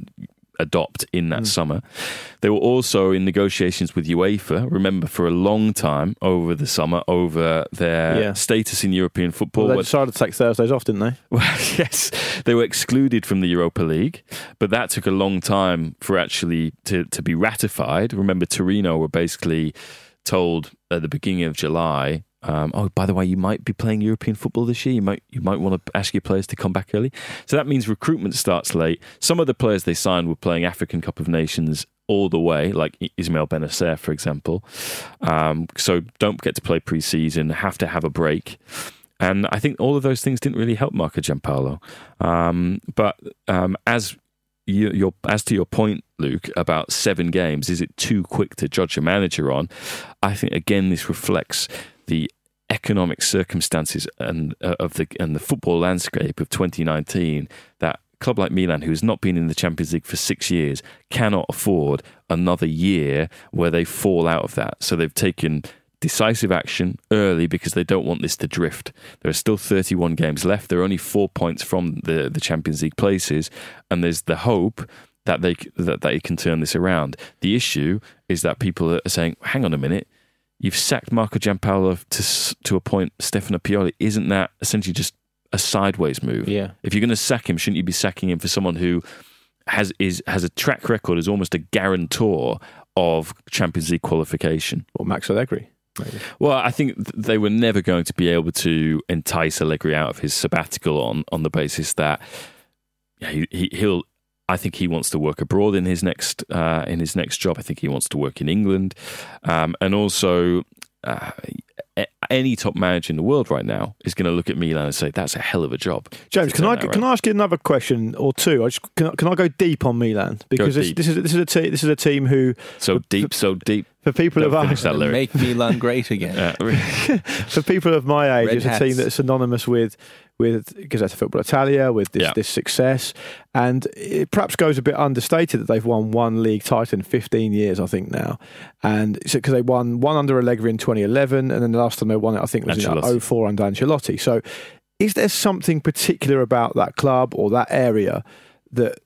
adopt in that summer. They were also in negotiations with UEFA, remember, for a long time over the summer, over their status in European football. Well, they decided to take Thursdays off, didn't they? Well, yes. They were excluded from the Europa League, but that took a long time for actually to be ratified. Remember, Torino were basically told at the beginning of July, by the way, you might be playing European football this year. You might want to ask your players to come back early. So that means recruitment starts late. Some of the players they signed were playing African Cup of Nations all the way, like Ismail Benacer, for example. So don't get to play pre-season, have to have a break. And I think all of those things didn't really help Marco Gianpaolo. But as to your point, Luke, about 7 games, is it too quick to judge a manager on? I think again this reflects the economic circumstances and the football landscape of 2019. That a club like Milan, who's not been in the Champions League for 6 years, cannot afford another year where they fall out of that. So they've taken decisive action early because they don't want this to drift. There are still 31 games left. They're only 4 points from the Champions League places, and there's the hope that they can turn this around. The issue is that people are saying, hang on a minute, you've sacked Marco Gianpaolo to appoint Stefano Pioli. Isn't that essentially just a sideways move? Yeah. If you're going to sack him, shouldn't you be sacking him for someone who has a track record as almost a guarantor of Champions League qualification? Or Max Allegri? Maybe. Well, I think they were never going to be able to entice Allegri out of his sabbatical on the basis that he'll. I think he wants to work abroad in his next job. I think he wants to work in England, and also any top manager in the world right now is going to look at Milan and say that's a hell of a job. James, can I ask you another question or two? Can I go deep on Milan because this is a team who so deep. For people of our make Milan great again. For people of my age, it's a team that's synonymous with Gazzetta Football Italia, with this success, and it perhaps goes a bit understated that they've won one league title in 15 years, I think now, and because they won one under Allegri in 2011, and then the last time they won it, I think, was in 2004 under Ancelotti. So, is there something particular about that club or that area that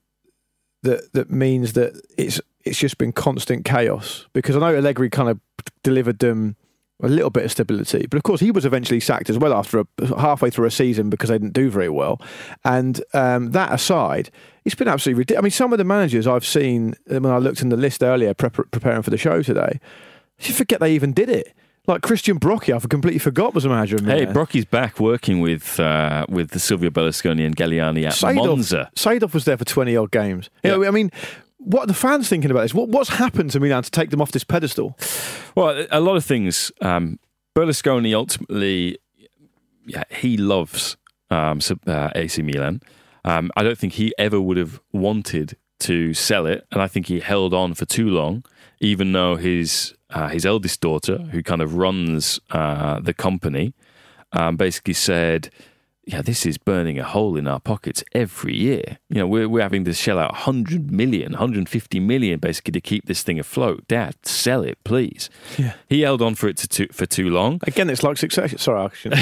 means that it's just been constant chaos? Because I know Allegri kind of delivered them a little bit of stability, but of course he was eventually sacked as well after halfway through a season because they didn't do very well. And that aside, it's been absolutely ridiculous. I mean, some of the managers I've seen when I looked in the list earlier preparing for the show today, you forget they even did it. Like Christian Brocchi, I completely forgot was a manager of Milan. Hey, Brocchi's back working with the Silvio Berlusconi and Galliani at Monza. Seedorf was there for 20-odd games. You know, I mean, what are the fans thinking about this? What's happened to Milan to take them off this pedestal? Well, a lot of things. Berlusconi ultimately, he loves AC Milan. I don't think he ever would have wanted to sell it, and I think he held on for too long, even though his eldest daughter, who kind of runs the company, basically said, this is burning a hole in our pockets every year. You know, we're having to shell out 100 million, 150 million basically to keep this thing afloat. Dad, sell it, please. Yeah. He held on for it for too long. Again, it's like Succession. Sorry, I shouldn't.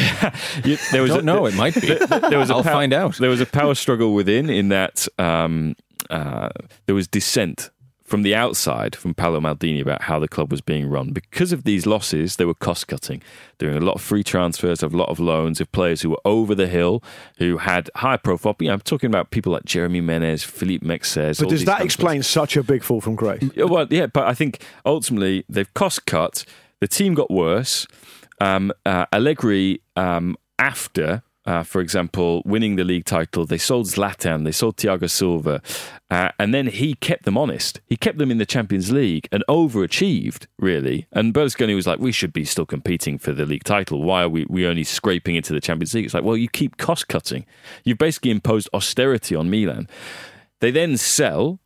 It might be. I'll find out. There was a power struggle within in that there was dissent from the outside, from Paolo Maldini, about how the club was being run. Because of these losses, they were cost-cutting, doing a lot of free transfers, a lot of loans of players who were over the hill, who had high profile. I'm talking about people like Jeremy Menez, Philippe Mexes. But does that explain such a big fall from grace? Well, yeah, but I think ultimately they've cost-cut. The team got worse. Allegri, after... for example, winning the league title, they sold Zlatan, they sold Thiago Silva, and then he kept them honest. He kept them in the Champions League and overachieved, really. And Berlusconi was like, we should be still competing for the league title. Why are we only scraping into the Champions League? It's like, well, you keep cost-cutting. You've basically imposed austerity on Milan. They then sell...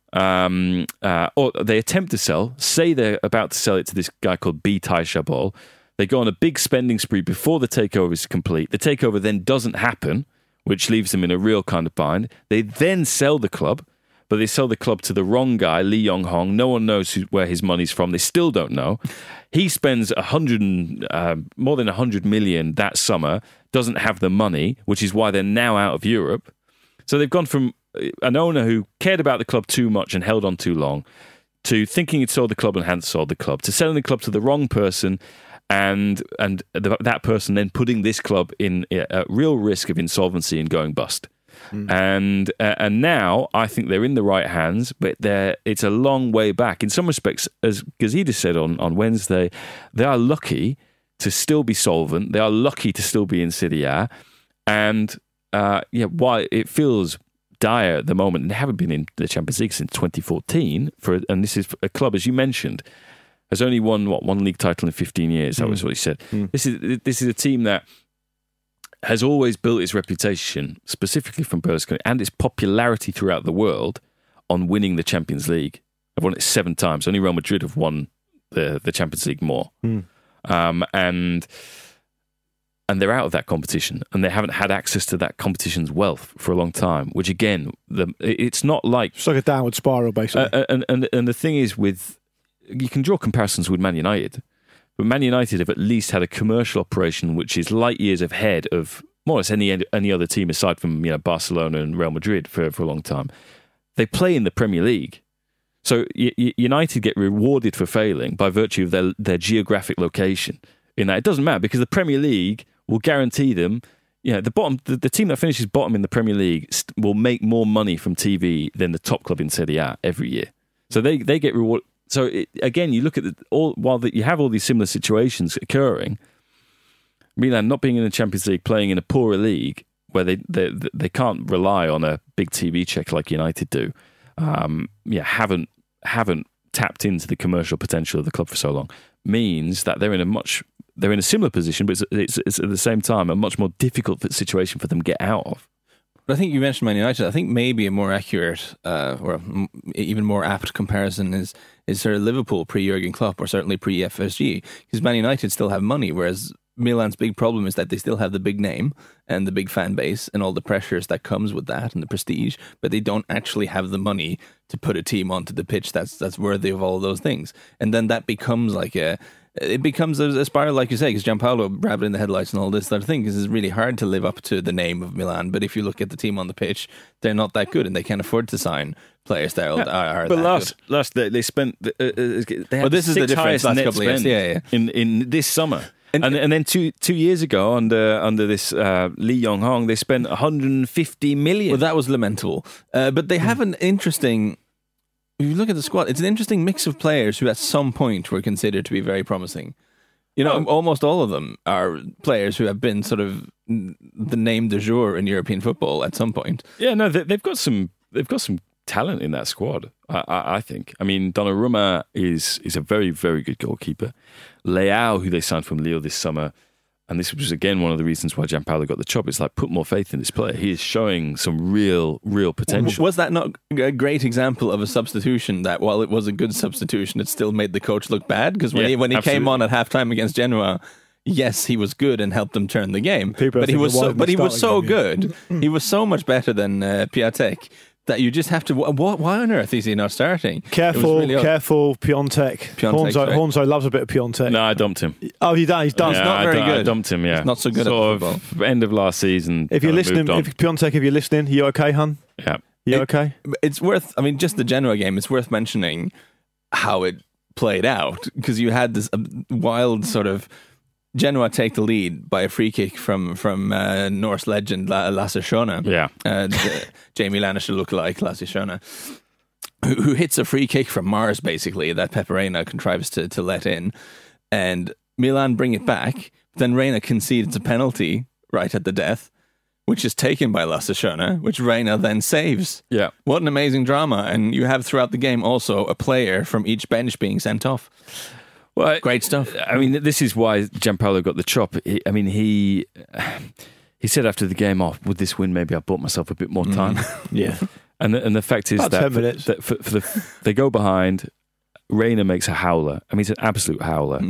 or they attempt to sell, say they're about to sell it to this guy called Bitay Shabol. They go on a big spending spree before the takeover is complete. The takeover then doesn't happen, which leaves them in a real kind of bind. They then sell the club, but they sell the club to the wrong guy, Lee Yong-hong. No one knows where his money's from. They still don't know. He spends more than 100 million that summer, doesn't have the money, which is why they're now out of Europe. So they've gone from an owner who cared about the club too much and held on too long, to thinking he'd sold the club and hadn't sold the club, to selling the club to the wrong person, and that person then putting this club in a real risk of insolvency and going bust. And now I think they're in the right hands, but it's a long way back. In some respects, as Gazidis said on Wednesday, they are lucky to still be solvent. They are lucky to still be in Serie A. And why it feels dire at the moment, and they haven't been in the Champions League since 2014, and this is a club, as you mentioned, has only won one league title in 15 years. That was what he said. This is a team that has always built its reputation, specifically from Berlusconi, and its popularity throughout the world on winning the Champions League. They've won it 7 times. Only Real Madrid have won the Champions League more. And they're out of that competition, and they haven't had access to that competition's wealth for a long time, which again, it's not like... It's like a downward spiral, basically. And the thing is, you can draw comparisons with Man United, but Man United have at least had a commercial operation which is light years ahead of more or less any other team aside from Barcelona and Real Madrid for a long time. They play in the Premier League. So United get rewarded for failing by virtue of their geographic location. In that, it doesn't matter because the Premier League will guarantee them, the team that finishes bottom in the Premier League will make more money from TV than the top club in Serie A every year. So they get rewarded. So again, you look at while you have all these similar situations occurring, Milan not being in the Champions League, playing in a poorer league where they can't rely on a big TV check like United do, haven't tapped into the commercial potential of the club for so long, means that they're in a similar position, but it's at the same time a much more difficult situation for them to get out of. But I think you mentioned Man United. I think maybe a more accurate or even more apt comparison is sort of Liverpool pre-Jurgen Klopp, or certainly pre-FSG, because Man United still have money, whereas Milan's big problem is that they still have the big name and the big fan base and all the pressures that comes with that and the prestige, but they don't actually have the money to put a team onto the pitch that's worthy of all of those things. And then that becomes like a spiral, like you say, because Gianpaolo rabbit in the headlights and all this sort of thing, because it's really hard to live up to the name of Milan. But if you look at the team on the pitch, they're not that good, and they can't afford to sign players that are but that last they spent they had this is the difference last couple of years. In this summer. And then 2 years ago under this Lee Yong-hong, they spent 150 million. Well, that was lamentable. But they have an interesting. If you look at the squad, it's an interesting mix of players who, at some point, were considered to be very promising. You know, almost all of them are players who have been sort of the name du jour in European football at some point. Yeah, no, they've got some talent in that squad. I think. I mean, Donnarumma is a very, very good goalkeeper. Leao, who they signed from Lille this summer, and this was again one of the reasons why Gianpaolo got the job. It's like, put more faith in this player. He is showing some real potential. Was that not a great example of a substitution that, while it was a good substitution, it still made the coach look bad? Because when he came on at halftime against Genoa, yes, he was good and helped them turn the game. But he was so good. He was so much better than Piatek. That you just have to. Why on earth is he not starting? Careful, Piontek. Hornzo loves a bit of Piontek. No, I dumped him. Oh, he's done. He's not very good. I dumped him. Yeah, he's not so good at football. End of last season. If you're listening, Piontek, if you're listening, you okay, hun? Yeah, you okay? It's worth. I mean, just the Genoa game. It's worth mentioning how it played out, because you had this wild sort of. Genoa take the lead by a free kick from Norse legend Lasse Schöne. Yeah. Jamie Lannister lookalike Lasse Schöne, who hits a free kick from Mars, basically, that Pepe Reina contrives to let in. And Milan bring it back. Then Reina concedes a penalty right at the death, which is taken by Lasse Schöne, which Reina then saves. Yeah. What an amazing drama. And you have throughout the game also a player from each bench being sent off. Well, great stuff. I mean, this is why Gianpaolo got the chop. He said after the game, with this win, maybe I bought myself a bit more time. Yeah. And the fact is about 10 minutes. They go behind, Reina makes a howler. I mean, it's an absolute howler.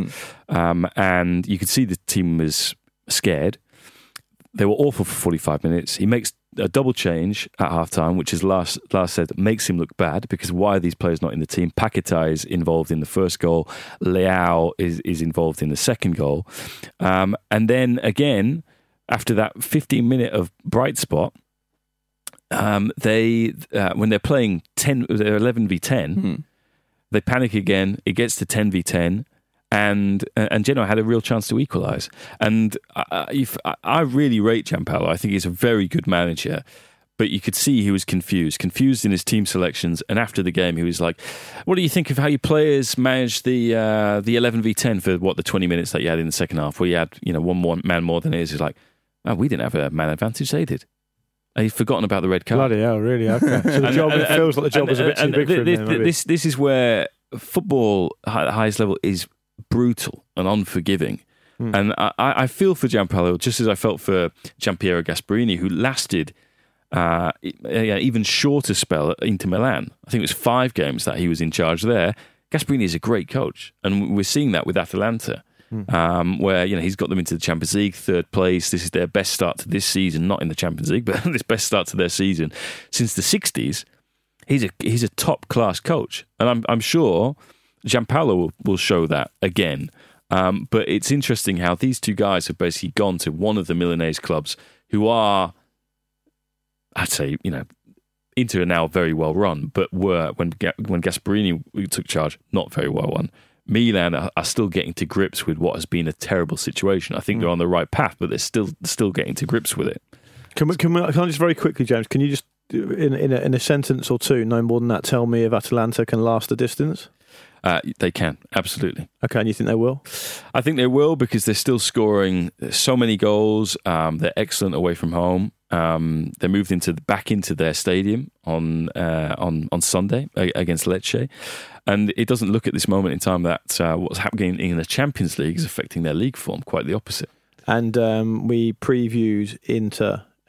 And you could see the team was scared. They were awful for 45 minutes. He makes a double change at halftime, which, as Lars said, makes him look bad, because why are these players not in the team? Paquetá is involved in the first goal. Leao is involved in the second goal. And then again, after that 15-minute of bright spot, when they're playing they're 11v10, they panic again. It gets to 10v10. And Genoa had a real chance to equalise. And I really rate Gianpaolo. I think he's a very good manager. But you could see he was confused in his team selections. And after the game, he was like, "What do you think of how your players managed the 11v10 for the 20 minutes that you had in the second half, where you had one man more than his?" He's like, "Oh, we didn't have a man advantage. They did." And he'd forgotten about the red card. Bloody hell, really? Okay. So it feels like the job was a bit too big for him. This is where football at the highest level is brutal and unforgiving. And I feel for Gianpaolo just as I felt for Giampiero Gasperini, who lasted even shorter spell at Inter Milan. I think it was 5 games that he was in charge there. Gasperini is a great coach, and we're seeing that with Atalanta, where he's got them into the Champions League, 3rd place. This is their best start to this season, not in the Champions League, but this best start to their season since the 60s. He's a top class coach, and I'm sure Gianpaolo will show that again. But it's interesting how these two guys have basically gone to one of the Milanese clubs who are, I'd say, Inter are now very well run, but were, when Gasperini took charge, not very well run. Milan are still getting to grips with what has been a terrible situation. I think they're on the right path, but they're still getting to grips with it. Can I just very quickly, James, can you just, in a sentence or two, no more than that, tell me if Atalanta can last the distance? They can, absolutely. Okay, and you think they will? I think they will, because they're still scoring so many goals. They're excellent away from home. They moved back into their stadium on Sunday against Lecce. And it doesn't look at this moment in time that what's happening in the Champions League is affecting their league form. Quite the opposite. And we previewed Inter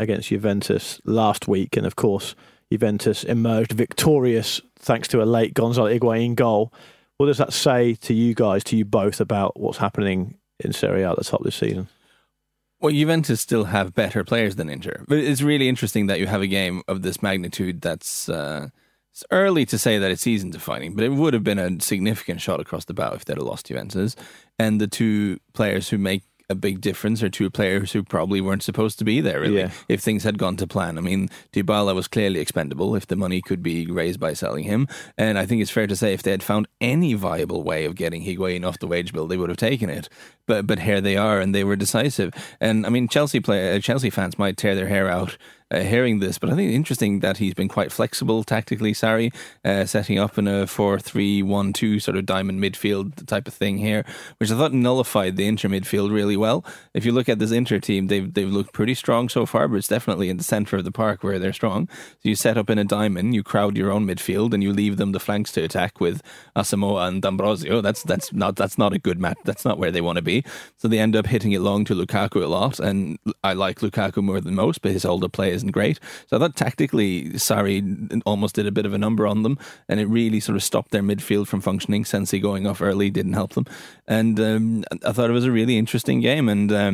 against Juventus last week, and of course Juventus emerged victorious thanks to a late Gonzalo Higuain goal. What does that say to you guys, to you both, about what's happening in Serie A at the top this season? Well, Juventus still have better players than Inter, but it's really interesting that you have a game of this magnitude that's it's early to say that it's season defining, but it would have been a significant shot across the bow if they'd have lost Juventus. And the two players who make a big difference are two players who probably weren't supposed to be there, really, if things had gone to plan. I mean, Dybala was clearly expendable if the money could be raised by selling him. And I think it's fair to say if they had found any viable way of getting Higuain off the wage bill, they would have taken it. But here they are, and they were decisive. And I mean, Chelsea fans might tear their hair out hearing this, but I think it's interesting that he's been quite flexible tactically, Sarri, setting up in a 4-3-1-2 sort of diamond midfield type of thing here, which I thought nullified the Inter midfield really well. If you look at this Inter team, they've looked pretty strong so far, but it's definitely in the centre of the park where they're strong. So you set up in a diamond, you crowd your own midfield, and you leave them the flanks to attack with Asamoah and D'Ambrosio. That's not a good match. That's not where they want to be. So they end up hitting it long to Lukaku a lot, and I like Lukaku more than most, but his older play isn't great. So I thought tactically Sarri almost did a bit of a number on them, and it really sort of stopped their midfield from functioning. Sensi going off early didn't help them, and I thought it was a really interesting game.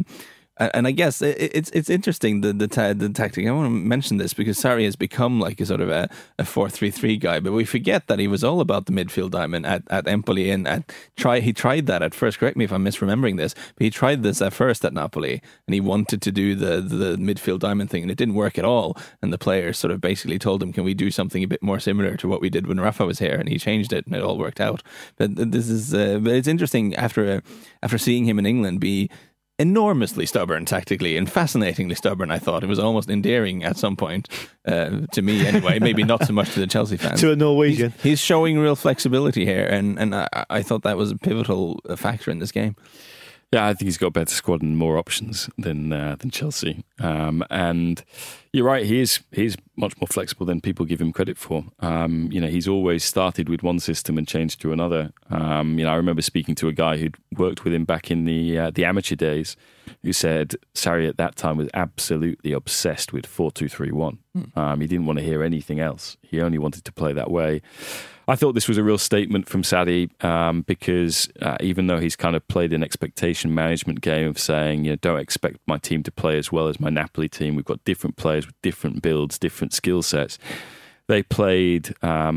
And I guess it's interesting, the tactic. I want to mention this because Sarri has become like a sort of a 4-3-3 guy, but we forget that he was all about the midfield diamond at Empoli, and he tried that at first. Correct me if I'm misremembering this, but he tried this at first at Napoli, and he wanted to do the midfield diamond thing, and it didn't work at all. And the players sort of basically told him, "Can we do something a bit more similar to what we did when Rafa was here?" And he changed it, and it all worked out. But this is, but it's interesting after seeing him in England be enormously stubborn tactically and fascinatingly stubborn. I thought it was almost endearing at some point to me anyway, maybe not so much to the Chelsea fans. To a Norwegian. He's showing real flexibility here, and I thought that was a pivotal factor in this game. Yeah, I think he's got a better squad and more options than Chelsea. And you're right, he's much more flexible than people give him credit for. He's always started with one system and changed to another. I remember speaking to a guy who'd worked with him back in the amateur days, who said Sarri at that time was absolutely obsessed with 4-2-3-1. He didn't want to hear anything else. He only wanted to play that way. I thought this was a real statement from Sarri because even though he's kind of played an expectation management game of saying, don't expect my team to play as well as my Napoli team. We've got different players with different builds, different skill sets. They played,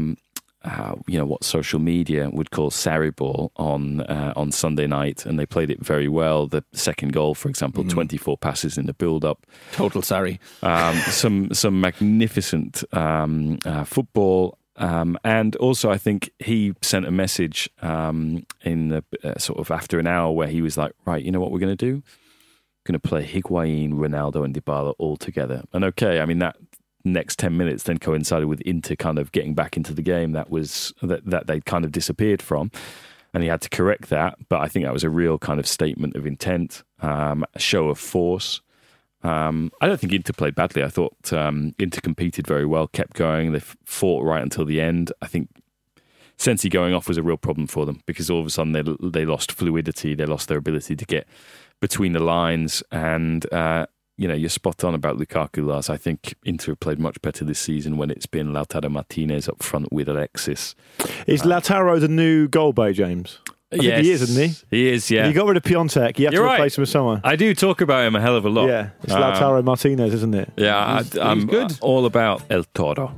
what social media would call Sarri ball on Sunday night, and they played it very well. The second goal, for example, 24 passes in the build-up. Total Sarri. Some magnificent football. And also, I think he sent a message in the sort of after an hour where he was like, right, you know what we're going to do? We're going to play Higuain, Ronaldo and Dybala all together. And okay, I mean, that next 10 minutes then coincided with Inter kind of getting back into the game that they kind of disappeared from. And he had to correct that. But I think that was a real kind of statement of intent, a show of force. I don't think Inter played badly. I thought Inter competed very well, kept going. They fought right until the end. I think Sensi going off was a real problem for them because all of a sudden they lost fluidity. They lost their ability to get between the lines. And, you're spot on about Lukaku, Lars. I think Inter have played much better this season when it's been Lautaro Martinez up front with Alexis. Is Lautaro the new goal boy, James? I think he is, isn't he? He is, yeah. If you got rid of Piontek, you have to replace him with someone. I do talk about him a hell of a lot. Yeah, it's Lautaro Martinez, isn't it? Yeah, I'm good. All about El Toro.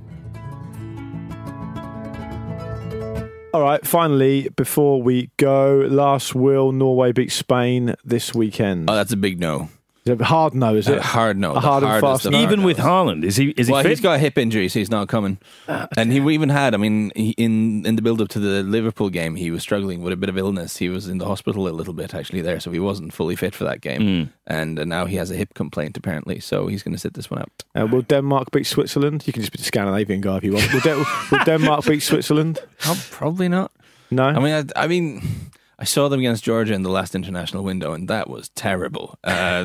All right, finally, before we go, Lars, will Norway beat Spain this weekend? Oh, that's a big no. Is it a hard no, is it? Hard no. A hard and fast no. Even with Haaland, is he well, fit? He's got a hip injury, so he's not coming. And he even had, in the build-up to the Liverpool game, he was struggling with a bit of illness. He was in the hospital a little bit, actually, there, so he wasn't fully fit for that game. And now he has a hip complaint, apparently, so he's going to sit this one out. Will Denmark beat Switzerland? You can just be the Scandinavian guy if you want. Will Denmark beat Switzerland? Probably not. No? I mean, I saw them against Georgia in the last international window, and that was terrible.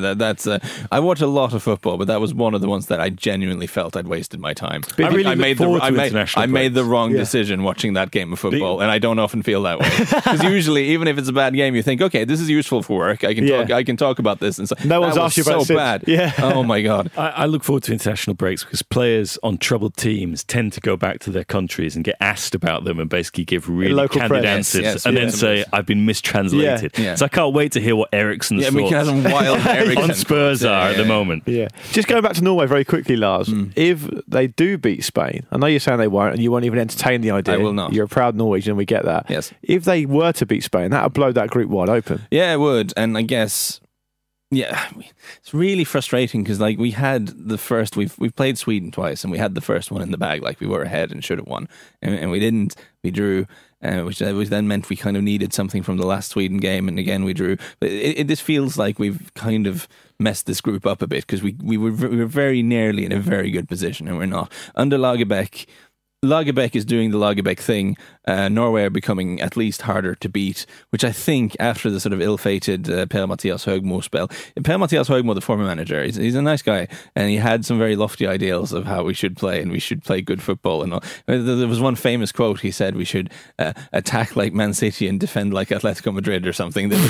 I watch a lot of football, but that was one of the ones that I genuinely felt I'd wasted my time. I made the wrong decision watching that game of football, and I don't often feel that way. Because usually, even if it's a bad game, you think, okay, this is useful for work. I can talk about this. And so, no one's asked you about it. So bad. Yeah. Oh my God. I look forward to international breaks because players on troubled teams tend to go back to their countries and get asked about them and basically give really candid answers and then say, I've been mistranslated. Yeah. So I can't wait to hear what Eriksen's thoughts we can have some wild on Spurs are at the moment. Yeah. Just going back to Norway very quickly, Lars. If they do beat Spain, I know you're saying they won't and you won't even entertain the idea. I will not. You're a proud Norwegian, we get that. Yes. If they were to beat Spain, that would blow that group wide open. Yeah, it would. And I guess... Yeah, it's really frustrating because we had the first, we've played Sweden twice and we had the first one in the bag, we were ahead and should have won, and we didn't. We drew, which then meant we kind of needed something from the last Sweden game, and again we drew. But it just feels like we've kind of messed this group up a bit because we were very nearly in a very good position and we're not. Under Lagerbäck is doing the Lagerbäck thing. Norway are becoming at least harder to beat, which I think after the sort of ill-fated Per-Mathias Høgmo spell. Per-Mathias Høgmo, the former manager, he's a nice guy and he had some very lofty ideals of how we should play and we should play good football. And all. There was one famous quote, he said we should attack like Man City and defend like Atletico Madrid or something. There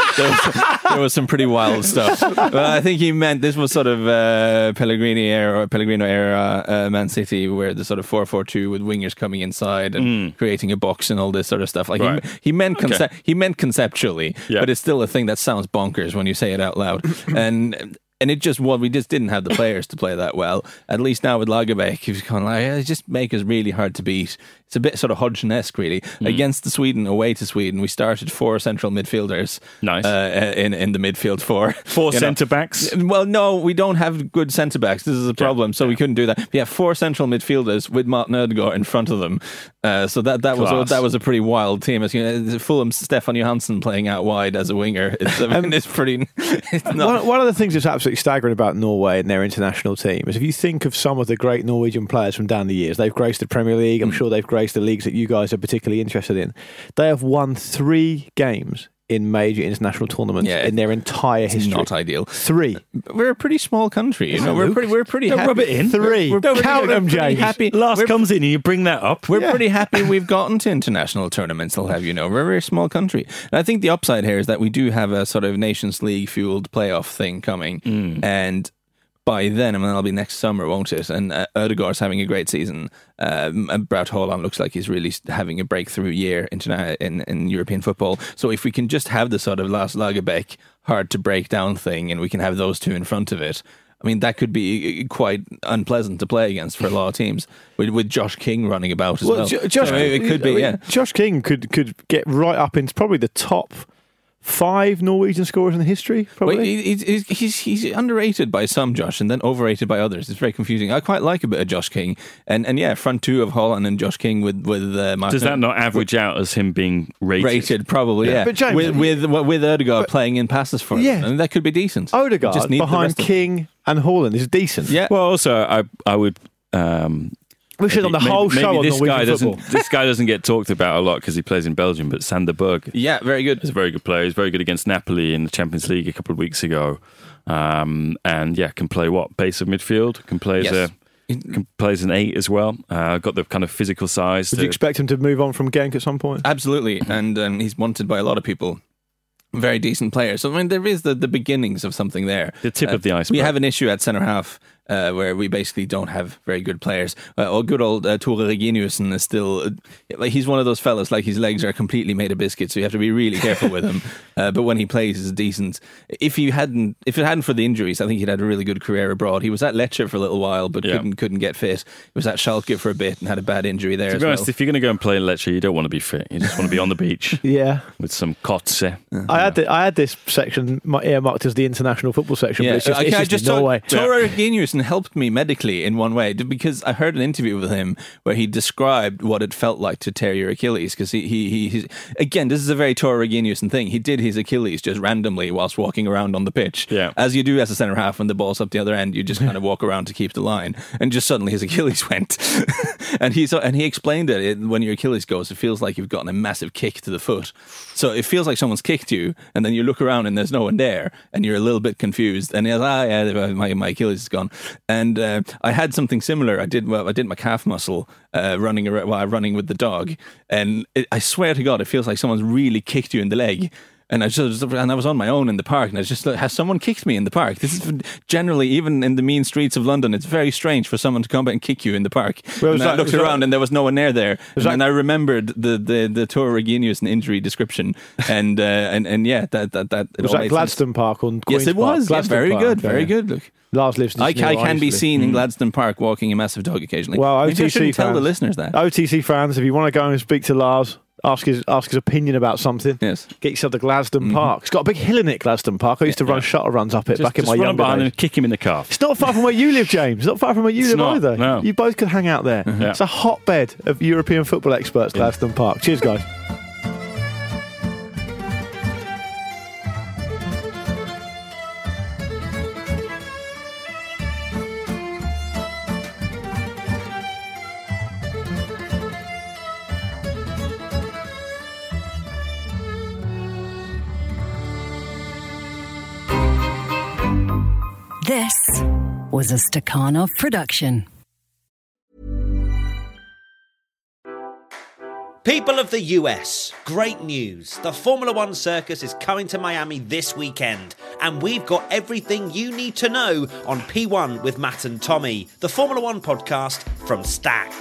was some pretty wild stuff. But I think he meant this was sort of Pellegrino era Man City where the sort of 4-4-2 with wingers coming inside and creating a box and all this sort of stuff. He meant conceptually, but it's still a thing that sounds bonkers when you say it out loud. And it just we just didn't have the players to play that well. At least now with Lagerbäck, he's kind of just make us really hard to beat. It's a bit sort of Hodgson-esque, really. Against away to Sweden, we started 4 central midfielders. Nice. In the midfield 4. 4 centre-backs? Well, no, we don't have good centre-backs. This is a problem, so we couldn't do that. We have 4 central midfielders with Martin Ødegaard in front of them. So that was a pretty wild team. As Fulham's Stefan Johansson playing out wide as a winger. It's pretty... One of the things that's absolutely staggering about Norway and their international team is if you think of some of the great Norwegian players from down the years, they've graced the Premier League. I'm sure they've graced the leagues that you guys are particularly interested in. They have won 3 games in major international tournaments in their entire history. Not ideal. 3. We're a pretty small country. We're pretty happy. Rub it in. 3. Count them, James. Last comes in and you bring that up. We're pretty happy we've gotten to international tournaments, I'll have you know. We're a very small country. And I think the upside here is that we do have a sort of Nations League fueled playoff thing coming. And by then, that'll be next summer, won't it? And Ødegaard's having a great season. Braut Haaland looks like he's really having a breakthrough year in European football. So if we can just have the sort of Lars Lagerbäck hard to break down thing and we can have those 2 in front of it, that could be quite unpleasant to play against for a lot of teams with Josh King running about as well. It could be, Josh King could get right up into probably the top 5 Norwegian scorers in history, probably. Well, he's underrated by some, Josh, and then overrated by others. It's very confusing. I quite like a bit of Josh King, and front 2 of Haaland and Josh King with Martin. Does that not average out as him being rated? Rated, probably, yeah. But James, with Ødegaard playing in passes for him, and that could be decent. Ødegaard behind King and Haaland is decent. Yeah. Well, also I would. We should on the whole show on Norwegian football. This guy doesn't get talked about a lot because he plays in Belgium, but Sander Berg. Yeah, very good. He's a very good player. He's very good against Napoli in the Champions League a couple of weeks ago. And can play base of midfield, can play plays an 8 as well. Got the kind of physical size. Would you expect him to move on from Genk at some point? Absolutely, and he's wanted by a lot of people. Very decent player. So, there is the beginnings of something there. The tip of the iceberg. We have an issue at centre-half where we basically don't have very good players. Good old Tore Reginiussen is still... he's one of those fellas, his legs are completely made of biscuit, so you have to be really careful with him. But when he plays, he's decent. If it hadn't for the injuries, I think he'd had a really good career abroad. He was at Lecce for a little while, but couldn't get fit. He was at Schalke for a bit and had a bad injury there as well. To be honest, if you're going to go and play in Lecce, you don't want to be fit. You just want to be on the beach. With some kotze. I had this section earmarked as the international football section, but it's just Norway. Tore Reginiussen person helped me medically in one way, because I heard an interview with him where he described what it felt like to tear your Achilles, because he again, this is a very Tore Reginiussen thing. He did his Achilles just randomly whilst walking around on the pitch. Yeah. As you do as a centre half when the ball's up the other end, you just kind of walk around to keep the line, and just suddenly his Achilles went. and he explained it, when your Achilles goes, it feels like you've gotten a massive kick to the foot. So it feels like someone's kicked you, and then you look around and there's no one there, and you're a little bit confused. And he goes, my Achilles is gone. And I had something similar. I did my calf muscle running with the dog, and I swear to God, it feels like someone's really kicked you in the leg. And I was on my own in the park, and I was just like, has someone kicked me in the park? This is generally, even in the mean streets of London, it's very strange for someone to come back and kick you in the park. And I looked around and there was no one there. And I remembered the Tore Reginiussen injury description, and yeah, that was that Gladstone Park on Queen's Yes, it was. Park. Yeah, very good, very good. Look. Lars lives. I can be seen in Gladstone Park walking a massive dog occasionally. Well, maybe I shouldn't tell the listeners that. OTC fans, if you want to go and speak to Lars, ask his opinion about something. Yes. Get yourself to Gladstone Park. It's got a big hill in it, Gladstone Park. I used to run shuttle runs up it back in my younger days. Just run behind and kick him in the calf. It's not far from where you live, James. It's not far from where you live either. No. You both could hang out there. Yeah. It's a hotbed of European football experts, Gladstone Park. Cheers, guys. This was a Stakhanov production. People of the US, great news. The Formula One circus is coming to Miami this weekend, and we've got everything you need to know on P1 with Matt and Tommy, the Formula One podcast from Stack.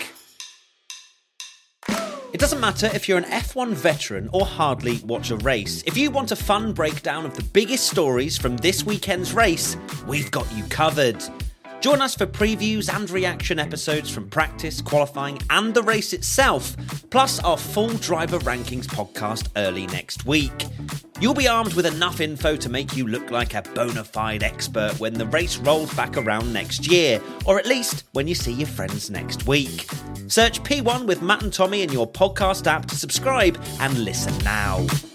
It doesn't matter if you're an F1 veteran or hardly watch a race. If you want a fun breakdown of the biggest stories from this weekend's race, we've got you covered. Join us for previews and reaction episodes from practice, qualifying and the race itself, plus our full driver rankings podcast early next week. You'll be armed with enough info to make you look like a bona fide expert when the race rolls back around next year, or at least when you see your friends next week. Search P1 with Matt and Tommy in your podcast app to subscribe and listen now.